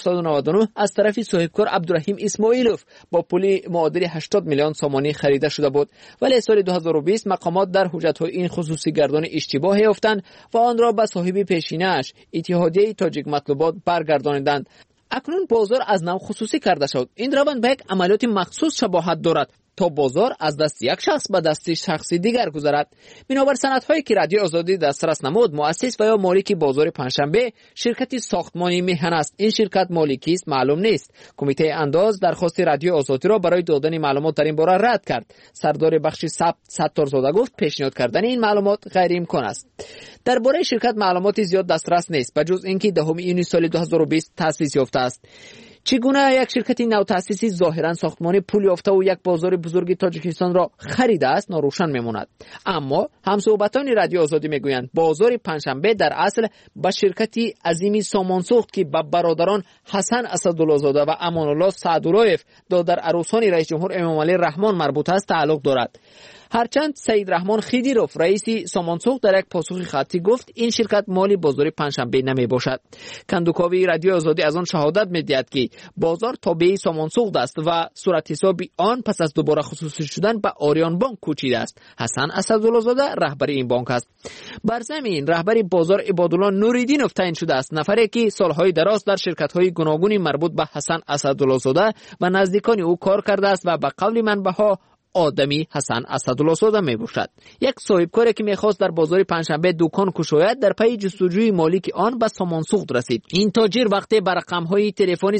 1999 از طرف صاحبکار عبدالرحیم اسماعیلوف با پول معادل 80 میلیون سومانی خریده شده بود، ولی سال 2020 مقامات در حجت‌های این خصوصی گردانی اشتباه یافتند و آن را به صاحب پیشینه‌اش اتحادیه تاجیک مطلوبات برگردانیدند. اکنون بازار از نو خصوصی کرده شد. این روند به یک عملیات مخصوص شباهت دارد تا بازار از دست یک شخص به دست شخصی دیگر گذرد. بنابر سندهایی که رادیو آزادی دسترس نمود، مؤسس و یا مالک بازار پنجشنبه شرکت ساختمانی میهن است. این شرکت مالکی است معلوم نیست. کمیته انداز درخواست رادیو آزادی را برای دادن معلومات در این باره رد کرد. سردار بخش ثبت ستارزاده گفت پیشنهاد کردن این معلومات غیر امکان است. درباره شرکت معلوماتی زیاد دسترس نیست بجز اینکه 10 یونیو سال 2020 تأسیس یافته است. چگونه یک شرکت نوتأسیسی ظاهرا ساختمانی پول یافته و یک بازار بزرگ تاجیکستان را خریده است ناروشن میماند. اما همصحبتان رادیو آزادی میگویند بازار پنجشنبه در اصل به شرکتی عظیمی سامانساخت که به برادران حسن اسدالله‌زاده و امان‌الله سعدالله‌یف دادر عروسان رئیس جمهور امام علی رحمان مربوط است تعلق دارد. هرچند سید رحمان خیدیروف رئیس سامانساخت در یک پاسخ خطی گفت این شرکت مالی بازار پنجشنبه نمی باشد. کندوکاوی رادیو آزادی از آن شهادت می‌دهد که بازار تابع سامانساخت است و صورت حساب آن پس از دوباره خصوصی شدن به آریان بانک کوچیده است. حسن اسدالله‌زاده رهبر این بانک است. بر زمین رهبر بازار عبادالله نوریدینوف تعیین شده است، نفری که سالهای دراز در شرکت‌های گوناگونی مربوط به حسن اسدالله‌زاده و نزدیکان او کار کرده است و به قول منبع‌ها آدمی حسن اسدالله‌زاده میباشد. یک صاحبکاری که میخواست در بازار پنجشنبه دکان کشاید در پی جستجوی مالک آن به سامانساخت رسید. این تاجر وقتی بر رقم‌های تلفن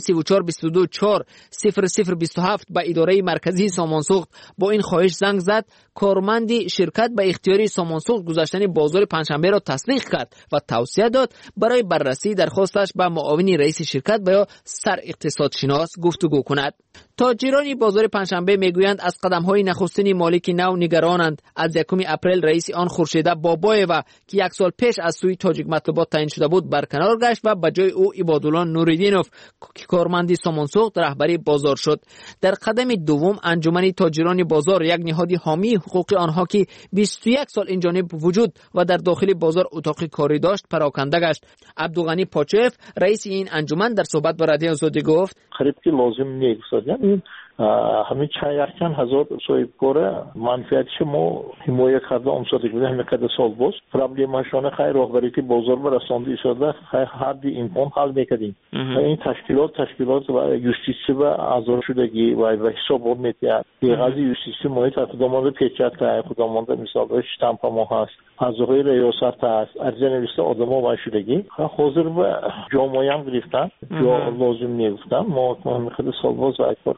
3422400027 به اداره مرکزی سامانساخت با این خواهش زنگ زد، کارمند شرکت به اختیاری سامانساخت گذاشتن بازار پنجشنبه را تصدیق کرد و توصیه داد برای بررسی درخواستش با معاون رئیس شرکت و یا سر اقتصادشناس گفتگو کند. تاجران بازار پنجشنبه میگویند از قدم‌های نخستین مالک نو نگرانند. از 1 اپریل رئیس آن خورشیده بابایوا که یک سال پیش از سوی تاجیک مطلوبات تعیین شده بود برکنار گشت و به جای او عبادالله نوریدینوف که کارمند سامانساخت رهبری بازار شد. در قدم دوم انجمن تاجران بازار، یک نهاد حامی حقوق آنها که 21 سال این جانب وجود و در داخل بازار اتاق کاری داشت پراکنده گشت. عبدالغنی پاچف رئیس این انجمن در صحبت با رادیو آزادی گفت خرید که لازم نیست. یعنی همین چند هزار صاحبکار منفعتش ما حمایت کرده امساتی بوده همه کده سال باز پرابلمشان خیر راهبری که بازار برسانده شده هر دی امکان حل میکردیم. این تشکیلات و یوستیسی و اعضا شدگی و حساب میتید دیغازی یوستیسی محیط خودمانده پیچت هست، خودمانده مثال شتمپ ما هست، اعضای ریاست هست، ارزه نویسته آدم ها و شدگی حاضر به جامعه هم گرفتن یا لازم نیفتن. ما همه کده سال باز و اکبر کرام سال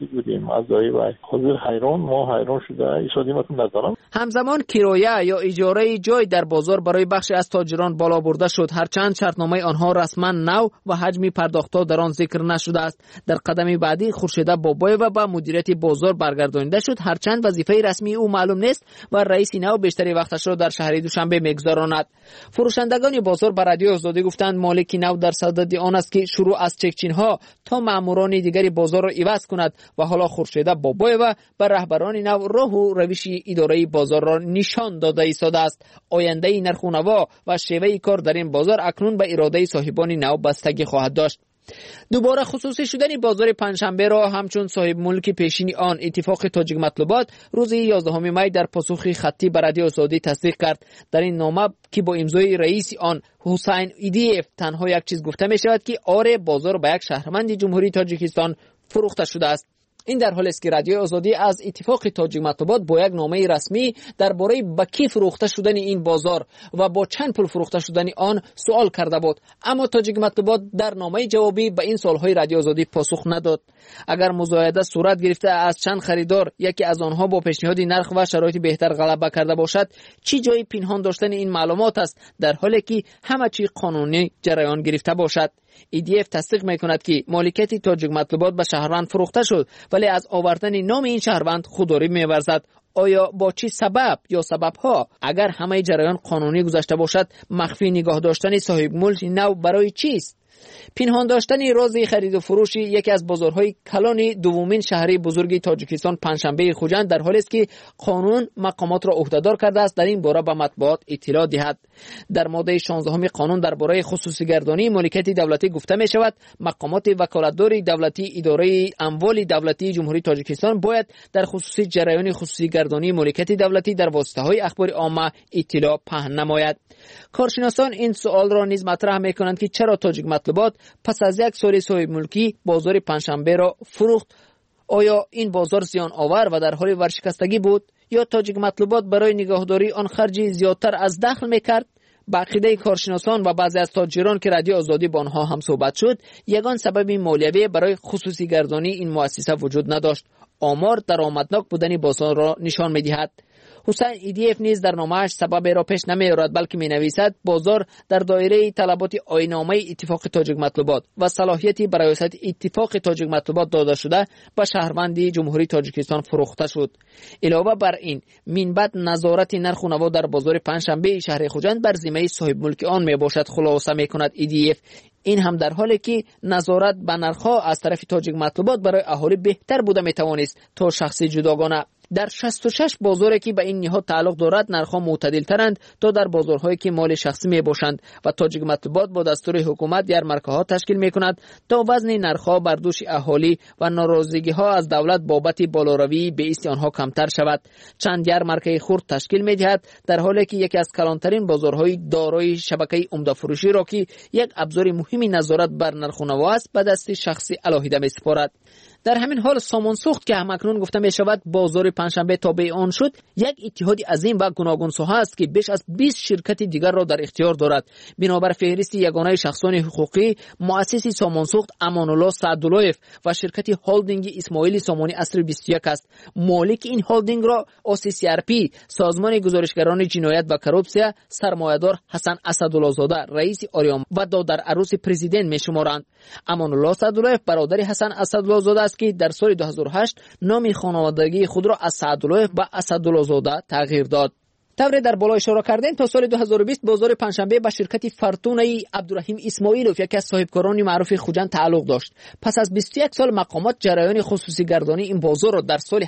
ایستاده بودیم اعضای و حاضر حیران شده ایستادیم ندارم. همزمان کرایه یا اجاره جای در بازار برای بخشی از تاجران بالا برده شد، هرچند شرطنامه آنها رسما نو و حجم پرداختها در آن ذکر نشده است. در قدم بعدی خورشید بابایو به مدیریت بازار برگردانیده شد، هرچند وظیفه رسمی او معلوم نیست و رئیس نو بیشتر وقتش را در شهر دوشنبه میگذراند. فروشندگان بازار به رادیو آزادی گفتند مالک نو در صدد آن است که شروع از چکچین‌ها تا ماموران دیگری بازار را عوض کند و حالا خورشید بابایو به رهبران نو راه و روش اداره بازار را نشان داده ایستاده است. آینده نرخ و نوا و شیوه کار در این بازار اکنون به اراده صاحبان نو بستگی خواهد داشت. دوباره خصوصی شدن بازار پنجشنبه را همچون صاحب ملک پیشین آن اتفاق تاجیک مطلوبات روز 11 می در پاسخ خطی به رادیو آزادی تصدیق کرد. در این نامه که با امضای رئیس آن حسین ایدیف تنها یک چیز گفته می شود که آره بازار به یک شهروند جمهوری تاجیکستان فروخته شده است. این در حالی است که رادیو آزادی از اتفاق تاجیک مطلوبات با یک نامه رسمی درباره به کی فروخته شدن این بازار و با چند پول فروخته شدن آن سوال کرده بود، اما تاجیک مطلوبات در نامه جوابی به این سوالهای رادیو آزادی پاسخ نداد. اگر مزایده صورت گرفته از چند خریدار یکی از آنها با پیشنهاد نرخ و شرایط بهتر غلبه کرده باشد، چی جای پنهان داشتن این معلومات است در حالی که همه چی قانونی جریان گرفته باشد؟ ایدیف تصدیق میکند که مالکیت تاجیک مطلوبات به شهروند فروخته شد، ولی از آوردن نام این شهروند خودداری می‌ورزد. آیا با چه سبب یا سببها؟ اگر همه جریان قانونی گذشته باشد، مخفی نگاه داشتن صاحب ملک نو برای چیست؟ پنهان داشتن راز خرید و فروش یکی از بازارهای کلان دومین شهری بزرگ تاجیکستان پنجشنبه خوجند در حالی است که قانون مقامات را عهدهدار کرده است در این باره به مطبوعات اطلاع دهد. در ماده 16 قانون درباره خصوصی گردانی مالکیت دولتی گفته می شود مقامات وکالتدار دولتی اداره اموال دولتی جمهوری تاجیکستان باید در خصوصی جریان خصوصی گردانی مالکیت دولتی در واسطه‌های اخبار عامه اطلاع پهن نماید. کارشناسان این سوال را نیز مطرح می کنند که چرا تاجیک مطلوبات پس از یک سال صاحب ملکی بازار پنجشنبه را فروخت؟ آیا این بازار زیان آور و در حال ورشکستگی بود یا تاجیک مطلوبات برای نگهداری آن خرج زیادتر از دخل میکرد؟ با عقیده کارشناسان و بعضی از تاجران که رادیو آزادی با آنها هم صحبت شد، یگان سبب مالیوی برای خصوصی گردانی این مؤسسه وجود نداشت. آمار درآمدناک بودن بازار را نشان می‌دهد. حسین ایدیف نیز در نامه‌اش سبب را پیش نمی‌آورد، بلکه می‌نویسد بازار در دایره طلبات آیین‌نامه اتفاق تاجیک مطلوبات و صلاحیتی برای ریاست اتفاق تاجیک مطلوبات داده شده به شهروند جمهوری تاجیکستان فروخته شد. علاوه بر این، منبع نظارت نرخ و نوا در بازار پنجشنبه شهر خوجند بر ذمه صاحب ملک آن میباشد. خلاصه می‌کند ایدیف، این هم در حالی که نظارت به نرخ‌ها از طرف تاجیک مطلوبات برای اهالی بهتر بوده میتوانست تا شخصی جداگانه. در 66 بازاری که به این نهاد تعلق دارد نرخ‌ها معتدل ترند تا در بازارهایی که مال شخصی می باشند و تاجیک مطلوبات با دستور حکومت یارمارکه‌ها تشکیل می‌کند تا وزن نرخ‌ها بر دوش اهالی و ناراضگی‌ها از دولت بابت بالاروی به ایست آنها کمتر شود. چند یارمارکه خرد تشکیل می‌دهد در حالی که یکی از کلانترین بازارهای دارای شبکه عمده فروشی را که یک ابزار مهمی نظارت بر نرخ و نوا است به دست شخصی علیحده می‌سپارد. در همین حال سامان سوخت که همکنون گفته می شود بازار پنجشنبه تابع آن شد، یک اتحاد عظیم و گوناگون ساحه است که بیش از 20 شرکت دیگر را در اختیار دارد. بنابر فهرست یگانه شخصان حقوقی، مؤسس سامان سوخت امان‌الله سعدالله‌اف و شرکت هولدینگ اسماعیل سامانی اصر 21 است. مالک این هولدینگ را OCCRP، سازمان گزارشگران جنایت و کروپسیا، سرمایه‌دار حسن اسدالله‌زاده رئیس آریام و دادر عروس پرزیدنت می‌شمارند. امان‌الله سعدالله‌اف برادر حسن اسدالله‌زاده است که در سال 2008 نام خانوادگی خود را از سعدالله‌اف به اسدالله‌زاده تغییر داد. طوری در بالا اشاره کردیم تا سال 2020 بازار پنجشنبه به شرکت فرتونه عبدالرحیم اسماعیلوف یکی از صاحبکاران معروف خوجند تعلق داشت. پس از 21 سال مقامات جریان خصوصی گردانی این بازار را در سال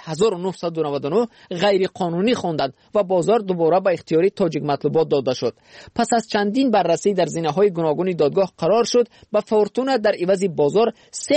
1999 غیر قانونی خواندند و بازار دوباره به اختیار تاجیک مطلوبات داده شد. پس از چندین بررسی در زینه‌های گوناگون دادگاه قرار شد به فرتونه در عوض بازار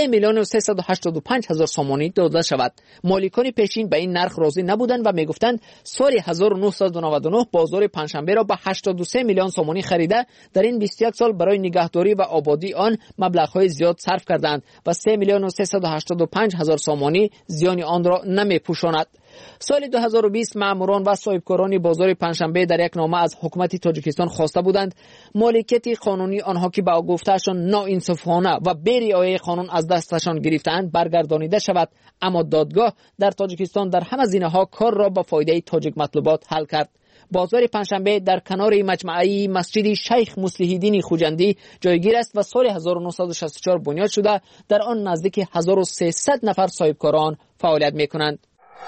3,385,000 سامانی داده شود. مالکان پیشین به این نرخ راضی نبودند و میگفتند سال 1999 بازار پنجشنبه را به 83 میلیون سامانی خریده در این 21 سال برای نگهداری و آبادی آن مبلغ‌های زیاد صرف کردند و 3,385,000 سامانی زیان آن را نمی‌پوشاند. سال 2020 ماموران و صاحبکاران بازار پنجشنبه در یک نامه از حکومت تاجیکستان خواسته بودند مالکیت قانونی آنها که با گفتهشان ناانصافانه و بی رعایت قانون از دستشان گرفتند برگردانیده شود، اما دادگاه در تاجیکستان در همه زینه‌ها کار را به فایده تاجیک مطلوبات حل کرد. بازار پنجشنبه در کنار مجمعی مسجد شیخ مصلح‌الدین خوجندی جایگیر است و سال 1964 بنیاد شده. در آن نزدیک 1300 نفر صاحبکاران فعالیت می‌کنند.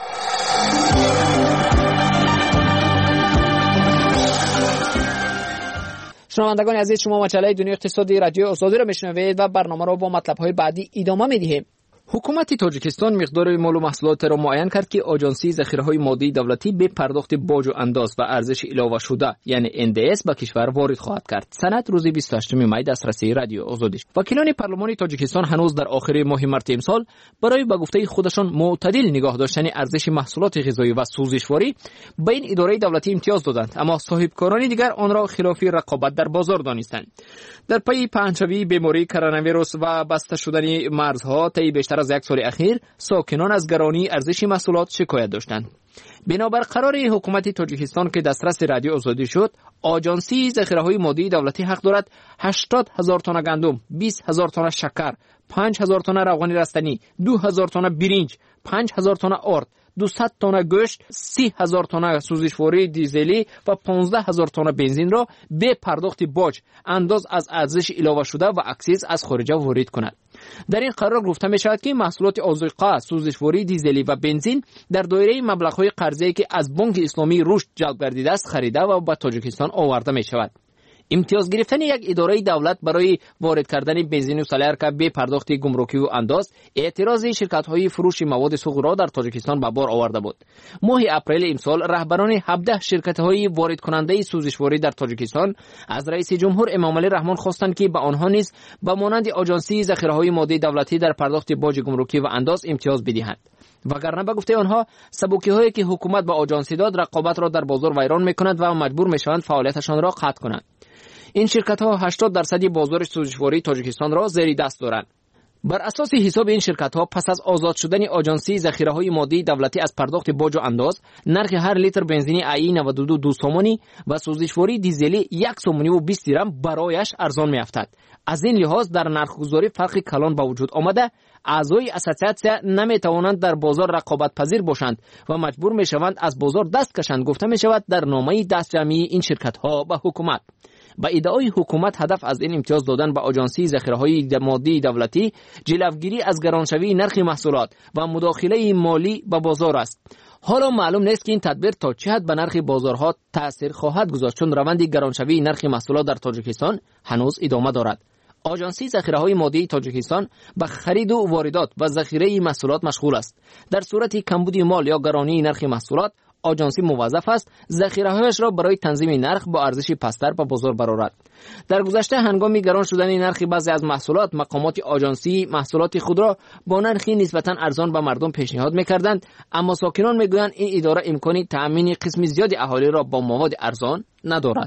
شنوندگان عزیز، شما مجله دنیای اقتصادی رادیو آزادی را میشنوید و برنامه را با مطلب‌های بعدی ادامه می‌دهیم. حکومت تاجیکستان مقدار مال و محصولات را معین کرد که آژانسی ذخیره‌های مادی دولتی به پرداخت باج و انداز و ارزش علاوه شده یعنی NDS به کشور وارد خواهد کرد. سند روز 28 می دسترسی رادیو آزادی. وکیلان پارلمان تاجیکستان هنوز در آخر ماه مارس امسال برای به گفته خودشان معتدل نگاه داشتن ارزش محصولات غذایی و سوزشواری به این اداره دولتی امتیاز دادند، اما صاحبکاران دیگر آن را خلاف رقابت در بازار دانستند. در پی پهنشوی بیماری کرونا ویروس و بسته شدن مرزها طی بیشتر از یک سال اخیر ساکنان از گرانی ارزش محصولات شکایت داشتند. بنابر قرار حکومت تاجیکستان که دسترس رادیو آزادی شد، آژانسی ذخیره‌های مادی دولتی حق دارد 80,000 تن گندم، 20,000 تن شکر، 5,000 تن روغن رستنی، 2,000 تن برنج، 5,000 تن آرد، 200 تن گوشت، 30,000 تن سوزشواری دیزلی و 15,000 تن بنزین را به پرداخت باج انداز از ارزش علاوه شده و اکسیز از خارج وارد کند. در این قرار گفته می شود که محصولات آذوقه، سوزشواری دیزلی و بنزین در دایره مبلغ‌های قرضه‌ای که از بانک اسلامی رشد جلب گردیده است خریده و به تاجیکستان آورده می شود. امتیاز گرفتن یک اداره دولت برای وارد کردن بنزین و سالر که به پرداخت گمرکی و انداز اعتراض شرکت‌های فروش مواد سوخت را در تاجیکستان به بار آورده بود. ماه اپریل امسال رهبران 17 شرکت‌های وارد کننده سوزشواری در تاجیکستان از رئیس جمهور امامعلی رحمان خواستند که به آنها نیز به مانند آژانسی ذخیره‌های مادی دولتی در پرداخت باج گمرکی و انداز امتیاز بدهند. وگرنه به گفته آنها سبوکی‌هایی که حکومت به آژانسی داد رقابت را در بازار ویران می‌کند و مجبور می‌شوند فعالیتشان را قطع کنند. این شرکت‌ها 80% بازار سوزشواری تاجیکستان را زیر دست دارند. بر اساس حساب این شرکت‌ها پس از آزاد شدن آژانسی ذخیره‌های مادی دولتی از پرداخت باج و انداز، نرخ هر لیتر بنزین ای 92 2 سومانی و سوزشواری دیزلی 1 سومانی و 20 درم برایش ارزان می‌افتد. از این لحاظ در نرخ‌گذاری فرق کلان به وجود آمده، اعضای اسوسیاسیون نمی‌توانند در بازار رقابت پذیر باشند و مجبور می‌شوند از بازار دست کشند، گفته می‌شود در نامه دستجمعی این شرکت‌ها به حکومت. با ادعای حکومت هدف از این امتیاز دادن به آژانسی ذخیره‌های مادی دولتی جلوگیری از گرانشوی نرخ محصولات و مداخله مالی به بازار است. حالا معلوم نیست که این تدبیر تا چه حد به نرخ بازارها تأثیر خواهد گذاشت، چون روند گرانشوی نرخ محصولات در تاجیکستان هنوز ادامه دارد. آژانسی ذخیره‌های مادی تاجیکستان به خرید و واردات و ذخیره محصولات مشغول است. در صورت کمبود مال یا گرانی نرخ محصولات، آژانسی موظف است ذخیره‌هایش را برای تنظیم نرخ با ارزش پستر به بازار برآورد. در گذشته هنگام گران شدن نرخ بعضی از محصولات، مقامات آژانسی محصولات خود را با نرخی نسبتاً ارزان به مردم پیشنهاد می‌کردند، اما ساکنان می‌گویند این اداره امکانی تأمین قسم زیادی اهالی را با مواد ارزان ندارد.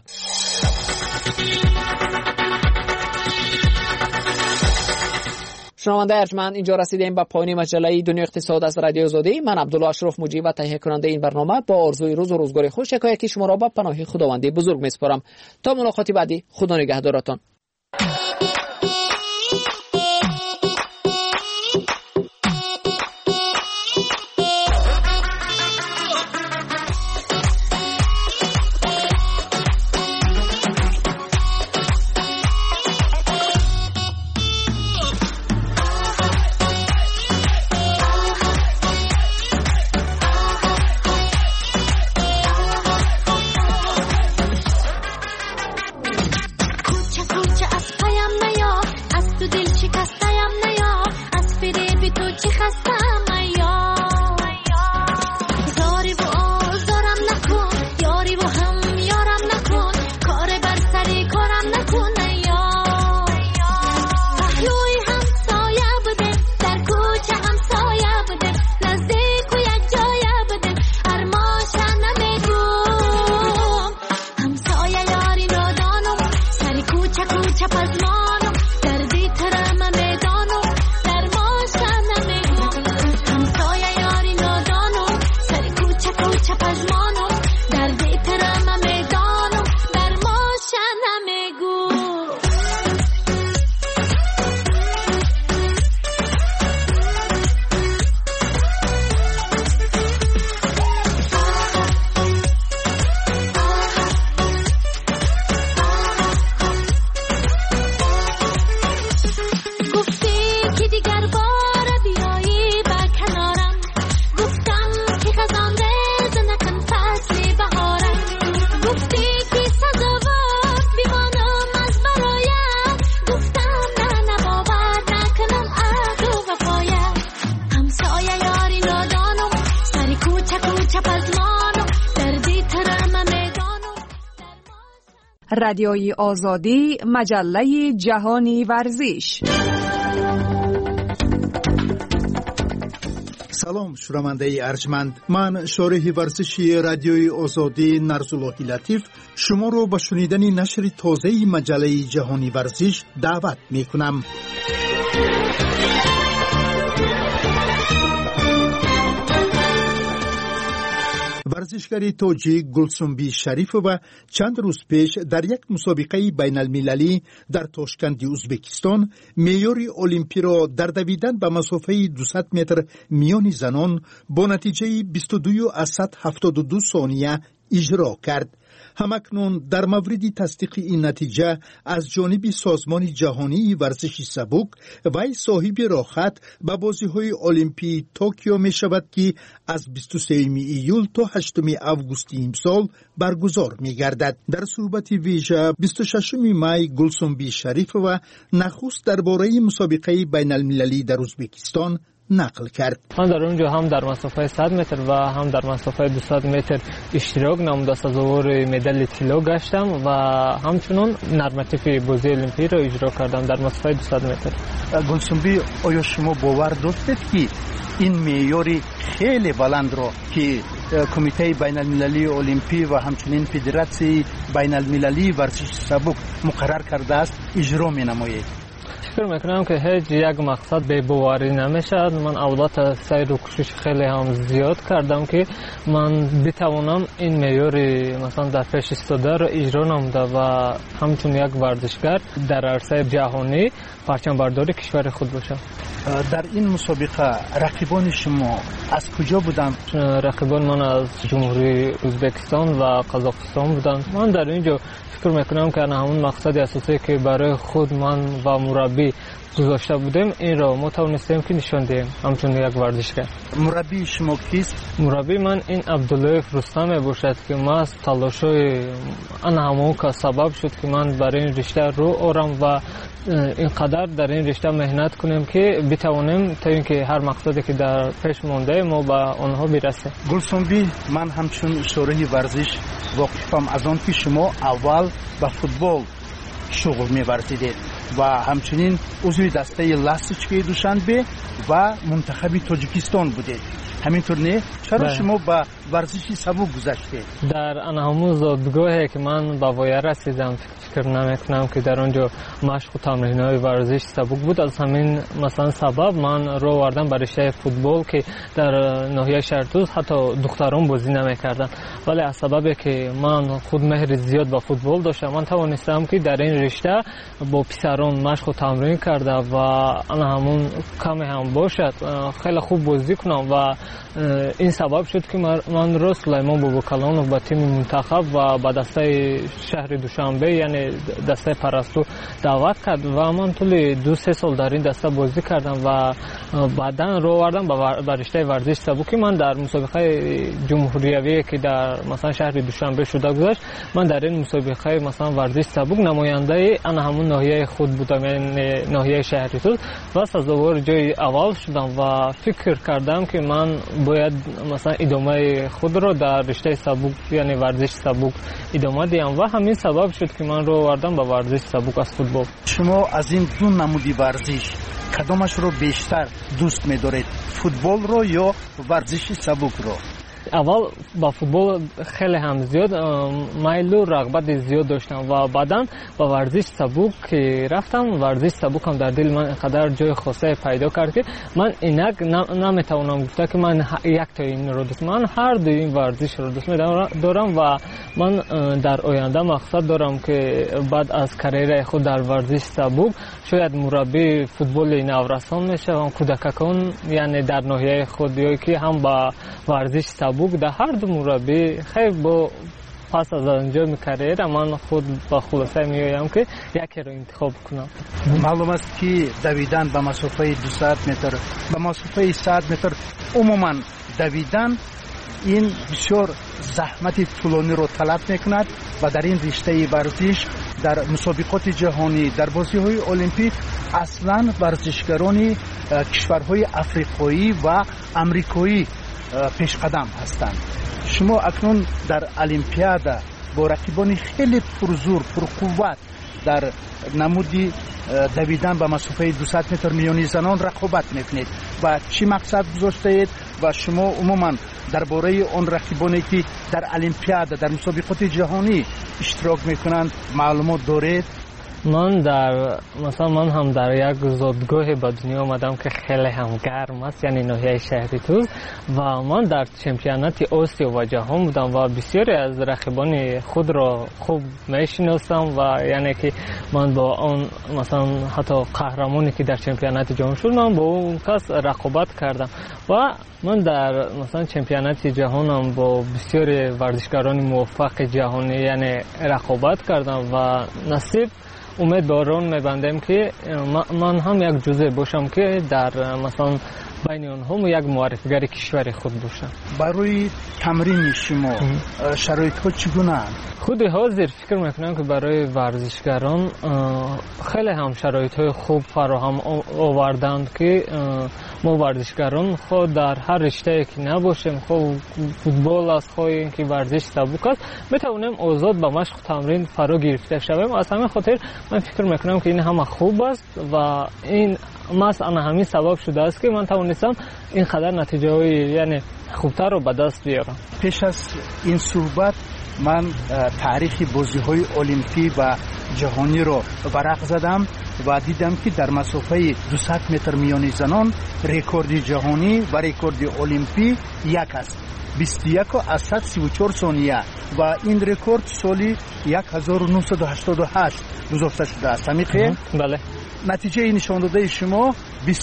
شنونده ارجمند، اینجا رسیدیم به پایان مجله دنیای اقتصاد از رادیو آزادی. من عبدالله اشرف مجری و تهیه کننده این برنامه با آرزوی روز و روزگار خوش یکایکی شما را به پناه خداوند بزرگ می‌سپارم. تا ملاقات بعدی، خدا نگهدارتان. رادیوی آزادی، مجله جهانی ورزش. سلام شنونده ارجمند، من شارح ورزشی رادیوی آزادی نرزالله لطیف شما رو به شنیدن نشر تازه مجله جهانی ورزش دعوت می کنم. ورزشکار تاجیک گلسنبی شریف و چند روز پیش در یک مسابقه بین المللی در تاشکند ازبکستان معیار المپی را در دویدن به مسافه 200 متر میان زنان با نتیجه 22.72 ثانیه اجرا کرد. همکنون در مورد تصدیق این نتیجه از جانب سازمان جهانی ورزش سبک وی صاحب راهخط به بازی‌های المپی توکیو می شود که از 23 ایول تا 8 آگوست امسال برگزار می گردد. در صحبت ویژه 26 می گلسنبی شریف و نخست درباره مسابقه بین المللی در ازبکستان نقل کرد. من در اونجا هم در مسافه 100 متر و هم در مسافه 200 متر اشتراک نموده سزاوار مدال طلا گشتم و همچنین نرماتیف بازی المپی را اجرا کردم در مسافه 200 متر. گلسنبی، آیا شما باور داشتید که این معیار خیلی بلند را که کمیته بین المللی المپی و همچنین فدراسیون بین المللی ورزش سبک مقرر کرده است اجرا می نماید؟ فکر میکنم که هیچ یک مقصد به باوری نمیشد. من اولات سعی و کوشش خیلی هم زیاد کردم که من بتوانم این معیار مثلا در پیش ایستاده را اجرا نموده و همچون یک ورزشکار در عرصه جهانی پرچم بردار کشور خود باشم. در این مسابقه رقیبان شما از کجا بودند؟ رقیبان من از جمهوری ازبکستان و قزاقستان بودند. من در اینجا فکر میکنم که همون مقصد اساسی که برای خود من و مربی گذاشته بودیم این را ما توانستیم که نشان دهیم همچون یک ورزشکار. مربی شما کیست؟ مربی من این عبدالله رستم باشد که من تلاشای همون که سبب شد که من برای این رشته رو آرم و اینقدر در این رشته مهنت کنیم که بتوانیم تا اینکه هر مقصدی که در پیش مونده ما به آنها برسه. گلسنبی، من همچون شارح ورزش واقفم از آن که شما اول به فوتبال شغل می‌ورزیدید و همچنین عضو دسته لاسچکی دوشنبه و منتخب تاجیکستان بودید. همینطور نه؟ چرا شما به ورزش سبک گذشتید؟ در همون زادگاهی که من به وای رسیدم فکر نمیکنم که در آنجا مشق و تمرین‌های ورزش سبک بود. از همین مثلا سبب من رو آوردم به رشته فوتبال که در ناحیه شهرتوز حتی دختران بازی نمی‌کردن، ولی از سببی که من خود مهر زیاد به فوتبال داشتم من توانستم که در این رشته با پسران مشق و تمرین کرده و همون کمی هم باشد خیلی خوب بازی کنم و این سبب شد که من رو سلیمان بابوکلانو با تیم منتخب و با دسته شهر دوشنبه یعنی دسته پرستو دعوت کرد و من طول 2-3 سال در این دسته بازی کردم و بعداً رو آوردم به رشته ورزش سبکی. من در مسابقه جمهوریوی که در مثلا شهر دوشنبه شده گذشت من در این مسابقه مثلا ورزش سبک نماینده همون ناحیه خود بودم یعنی ناحیه شهرتوز و سزاوار جای اول شدم و فکر کردم که من باید مثلا ادامه خود رو در رشته سبک یعنی ورزش سبک ادامه دیم و همین سبب شد که من رو آوردم به ورزش سبک از فوتبال. شما از این دو نمودی ورزش کدامش رو بیشتر دوست می‌دارید؟ فوتبال رو یا ورزش سبک رو؟ اول با فوتبال خیلی هم زیاد میل و رغبت زیاد داشتم و بعداً با ورزش سبک که رفتم ورزش سبک هم در دل من اینقدر جای خاصه پیدا کرد که من اینک نمیتونم گفته که من یک تا این رو دوست، من هر دو این ورزش رو دوست دارم و من در آینده مقصد دارم که بعد از کریر خود در ورزش سبک شاید مربی فوتبال نورسان میشم کودکان یعنی در ناحیه خود یا که هم با ورزش سبک در هر دو مربی خیلی با پس از انجام کریر من خود با خلاصه میایم که یکی رو انتخاب کنم. معلوم است که دویدن به مسافه 200 متر به مسافه 100 متر عموما دویدن این بسیار زحمت طولانی رو طلب میکند و در این رشته ورزش در مسابقات جهانی در بازی‌های المپیک اصلا ورزشکاران کشورهای افریقایی و امریکایی پیش قدم هستند. شما اکنون در المپیاد با رقیبان خیلی پرزور پرقوت در نمودی دویدن به مسافه 200 متر میانی زنان رقابت میکنید و چی مقصد گذاشته اید و شما عموما درباره اون رقیبانی که در المپیاد در مسابقات جهانی اشتراک میکنند معلومات دارید؟ من هم در یک زادگاه به دنیا آمدم که خیلی هم گرم است، یعنی ناحیه شهری توز، و من در چمپیونات آسیا و جهان بودم و بسیاری از رقیبان خود را خوب میشناسم و یعنی که من با اون مثلا حتی قهرمانی که در چمپیونات جهان شد من با اون کس رقابت کردم و من در مثلا چمپیونات جهانم با بسیاری ورزشکاران موفق جهانی یعنی رقابت کردم و نصیب امید به آن میبندم که من هم یک جزء باشم که در مثلا بین آنها یک معرفیگر کشور خود باشم. برای تمرین شما شرایط ها چگونه؟ خود حاضر فکر میکنم که برای ورزشکاران خیلی هم شرایط های خوب فراهم آوردند که ما ورزشکاران خود در هر رشته که نباشیم، خود فوتبال است، خود اینکه ورزش سبک است، میتونیم آزاد به مشق تمرین فرا گرفته شویم. از همین خاطر من فکر میکنم که این هم خوب است و این مثلا همین سبب شده است که من توانستم این قدر نتیجه های یعنی خوبتر رو به دست بیارم. پیش از این صحبت من تاریخ بازی‌های المپی و جهانی رو ورق زدم و دیدم که در مسافه 200 متر میانی زنان رکورد جهانی و رکورد المپی یک است، 21.34 ثانیه و این رکورد سالی 1988 گذاشته شده است. همین بله. نتیجه نشان داده شما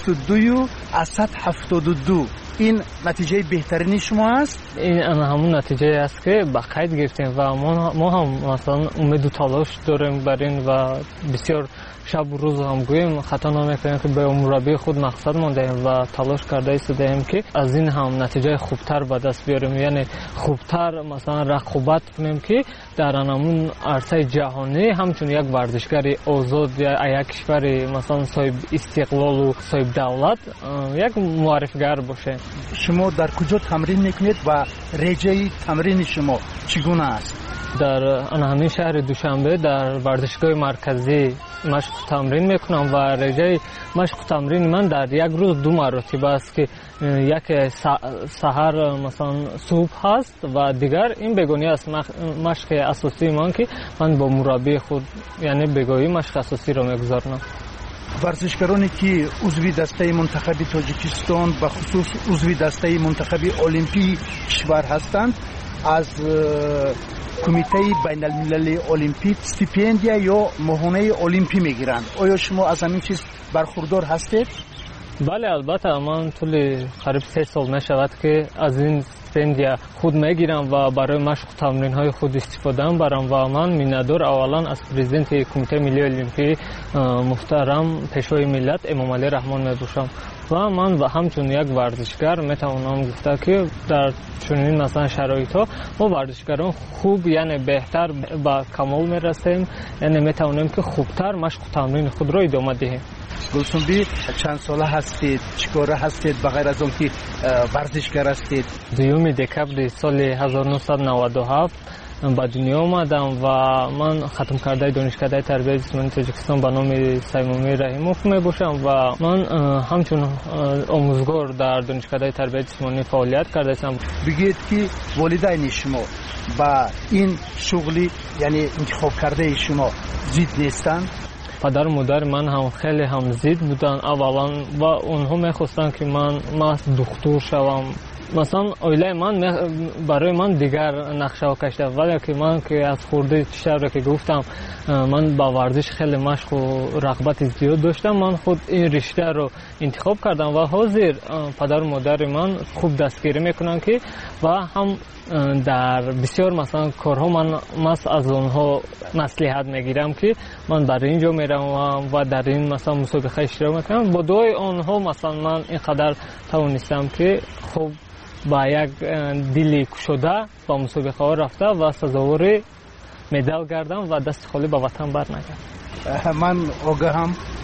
22.72. این نتیجه بهترین شما است؟ این همون نتیجه است که با قید گرفتیم و ما هم مثلا امید و تلاش داریم بر این و بسیار شب و روز هم گوییم خطا نمیکنیم که به مربی خود مقصد ماندیم و تلاش کرده ایستادیم که از این هم نتیجه خوبتر به دست بیاریم، یعنی خوبتر مثلا رقابت کنیم که در همون عرصه جهانی همچون یک ورزشکار آزاد یا یک کشور مثلا صاحب استقلال و صاحب دولت یک معرفیگر باشه. شما در کجا تمرین میکنید و رژه تمرین شما چگونه است؟ در همین شهر دوشنبه در ورزشگاه مرکزی مشق تمرین میکنم و رژه مشق تمرین من در یک روز 2 مرتبه است که یک سحر مثلا صبح هست و دیگر این بگونی است مشق اساسی من که من با مربی خود یعنی بگویی مشق اساسی رو میگذارم. ورزشکارانی که عضو دسته منتخب تاجیکستان به خصوص عضو دسته منتخب المپی کشور هستند از کمیته بین المللی المپی استیپندیا یا ماهانه المپی میگیرند. آیا شما از همین چیز برخوردار هستید؟ بله البته من طول قریب 3 سال میشود که از این استیپندیا خود میگیرم و برای مشق تمرین های خود استفاده برم و من میندور اولا از پرزیدنت کمیته ملی المپی محترم پیشوای ملت امام علی رحمان میباشم و من و همچون یک ورزشکار میتونم گفته که در چنین مثلا شرایط ها ما ورزشکاران خوب یعنی بهتر به کمال میرسیم، یعنی میتونیم که خوبتر مشق تمرین خود را ادامه دهیم. گلسنبی چند ساله هستید؟ چیکاره هستید بغیر از اون که ورزشکار هستید؟ 2 دکبر سال 1997 به دنیا آمدم و من ختم کرده دانشکده تربیت جسمانی تاجیکستان به نام سیمومی رحیموف می باشم و من همچون آموزگار در دانشکده تربیت جسمانی فعالیت کرده ام. بگید که والدین شما با این شغلی یعنی انتخاب کرده شما زید نیستند؟ پدر و مادر من هم خیلی هم زید بودن اولا و اونها میخواستن که من دکتر شوم. مثلا اویله من برای من دیگر نقشه ها کشیده ولی که من که از خورده کشور را که گفتم من با ورزش خیلی مشق و رغبت زیاد داشتم، من خود این رشته رو انتخاب کردم و حاضر پدر و مادر من خوب دستگیری میکنن که و هم در بسیار مثلا کارها من از اونها مصلحت میگیرم که من برای اینجا میرم و در این مثلا مسابقه اشتراک میکنم. با دوای اونها مثلا من اینقدر توانستم که خوب با یک دلی کشوده با مسابقه ها رفته و سزاوار مدال گردم و دست خالی به وطن برنگردم. من آگاهم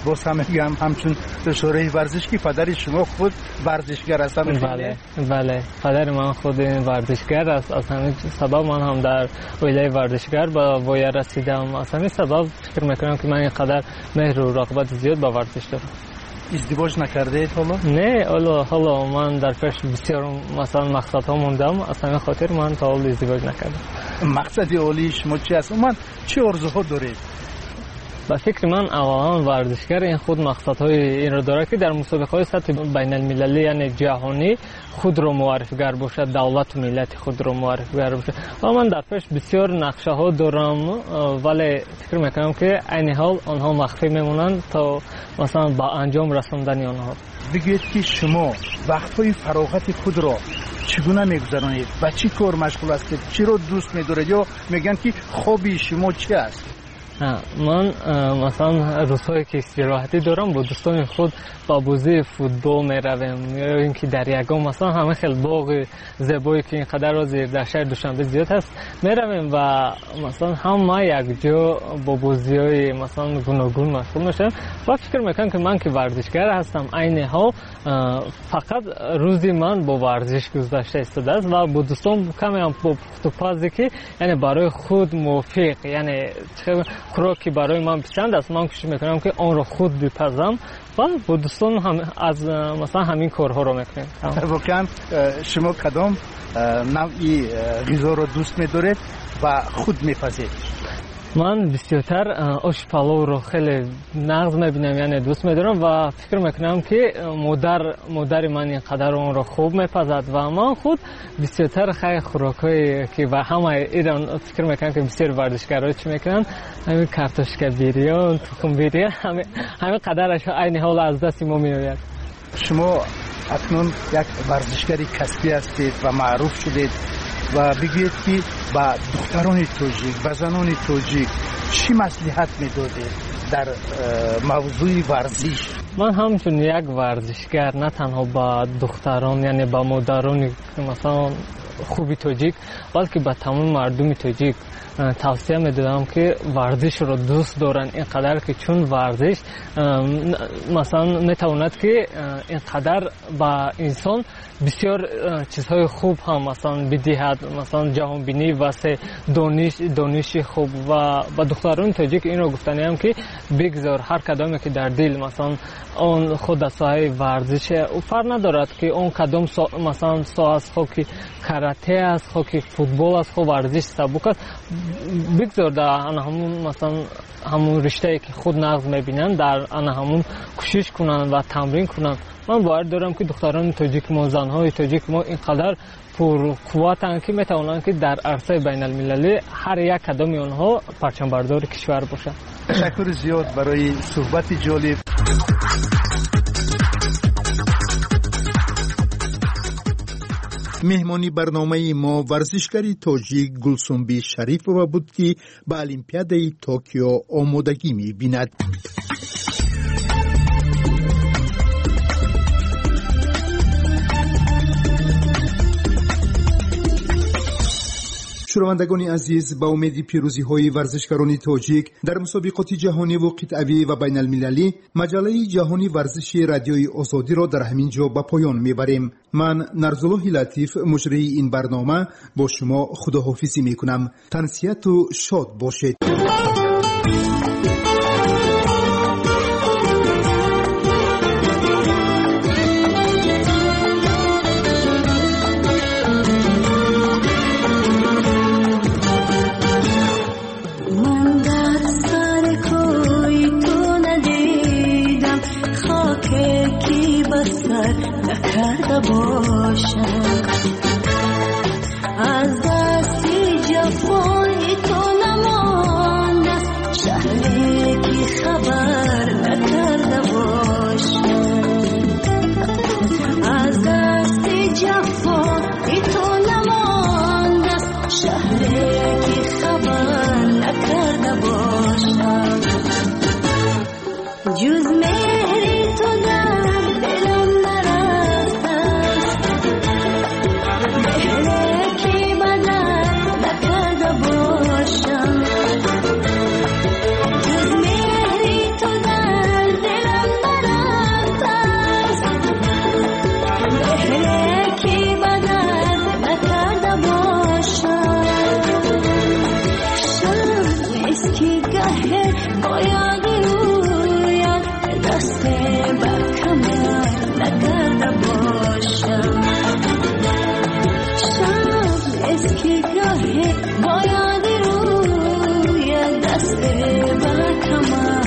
باز هم میگم همچون شورای ورزش که پدر شما خود ورزشگر هستن. بله پدر من خود ورزشگر است. از همین سبب من هم در عائله ورزشگر به وای رسیدم. از همین سبب فکر میکنم که من اینقدر مهر و رغبت زیاد به ورزش دارم. ازدواج نکرده حالا؟ نه حالا من در پیش بسیار مثلا مقصدها موندم، از همین خاطر من تا حالا ازدواج نکردم. مقصد اولی شما چی است؟ من چه آرزوها دارید؟ به فکر من اولا ورزشگر این خود مقصدهای این را داره که در مسابقه‌های سطح بین المللی یعنی جهانی خود را معرفی‌گر باشد، دولت و ملت خود را معرفی‌گر باشد. و من در پیش بسیار نقشه ها دارم، ولی فکر میکنم که عین حال آنها مخفی میمونند تا مثلا با انجام رساندن آنها. بگویید که شما وقت‌های فراغت خود را چگونه میگذرانید؟ با چی کار مشغول هستید؟ چی رو دوست می‌دارید یا میگن که خوابی شما چی است؟ من مثلا روزهایی که استراحتی دارم با دوستان خود با بازی فوتبال میرویم یا اینکه در یگان مثلا همه خیلی باغ زیبایی که اینقدر از در شهر دوشنبه زیاد هست میرویم و مثلا همه یک جا با بازی‌های مثلا گوناگون مشغول میشم و فکر میکنم که من که ورزشگر هستم عین حال فقط روزی من با ورزش گذشته است و با دوستان کمی هم تو پازی که یعنی برای خود موافق یعنی خوراکی برای من پسند است، من کوشش میکنم که آن را خود بپزم و با دوستان هم از مثلا همین کارها رو میکنیم. واقعا شما کدام نوعی غذا رو دوست میدارید و خود میپزید؟ من بسیارتر آش پلو رو خیلی نغز میبینم یعنی دوست میدارم و فکر میکنم که مادر من اینقدر اون رو خوب میپزد و من خود بسیارتر خیلی خوراکایی که و همه ایران فکر میکنم که بسیار ورزشگرها چی میکنن همین کارتوشک بیریان تخم بیریان همین قدرش عین حال از دست ما میآید. شما اکنون یک ورزشگری کسبی هستید و معروف شدید و بگید که با دختران توجیک و زنان توجیک چی مصلحت میدادید در موضوع ورزش؟ من همچون یک ورزشگر نه تنها با دختران یعنی با مادران مثلا خوبی توجیک بلکه با تمام مردم توجیک توصیه میدادم که ورزش رو دوست دارن اینقدر که چون ورزش مثلا میتواند که اینقدر با انسان بسیار چیزهای خوب هم مثلا بدهد، مثلا جهان بینی واسه دانش خوب و با دختران تاجیک این رو گفتنی هم که بگذار هر کدامی که در دل مثلا اون خود از ساحه ورزش او فرق ندارد که اون کدام مثلا ساحه از خود که کاراته است خود که فوتبال است خود ورزش سبک است بگذار در همون مثلا همون رشته که خود نقض میبینن در همون کوشش کنن و تمرین کنن. من باور دارم که دختران تاجیک ما زنهای تاجیک ما اینقدر پر قوتن که میتونن که در عرصه بین المللی هر یک کدام آنها پرچم بردار کشور باشن. تشکر زیاد برای صحبت جالب. مهمانی برنامه ما ورزشکاری تاجیک گلسنبی شریفова بود که به المپیادای توکیو آمادگی می‌بیند. شنوندگان عزیز، با امید پیروزی‌های ورزشکاران تاجیک در مسابقات جهانی و قطعه‌ای و بین المللی مجله جهانی ورزش رادیوی آزادی را در همین جا به پایان می‌بریم. من نرزالله لطیف مجری این برنامه با شما خداحافظی می‌کنم. تنسیت و شاد باشید. از دستی جفای تو نماندم با یاد روی دست به کمر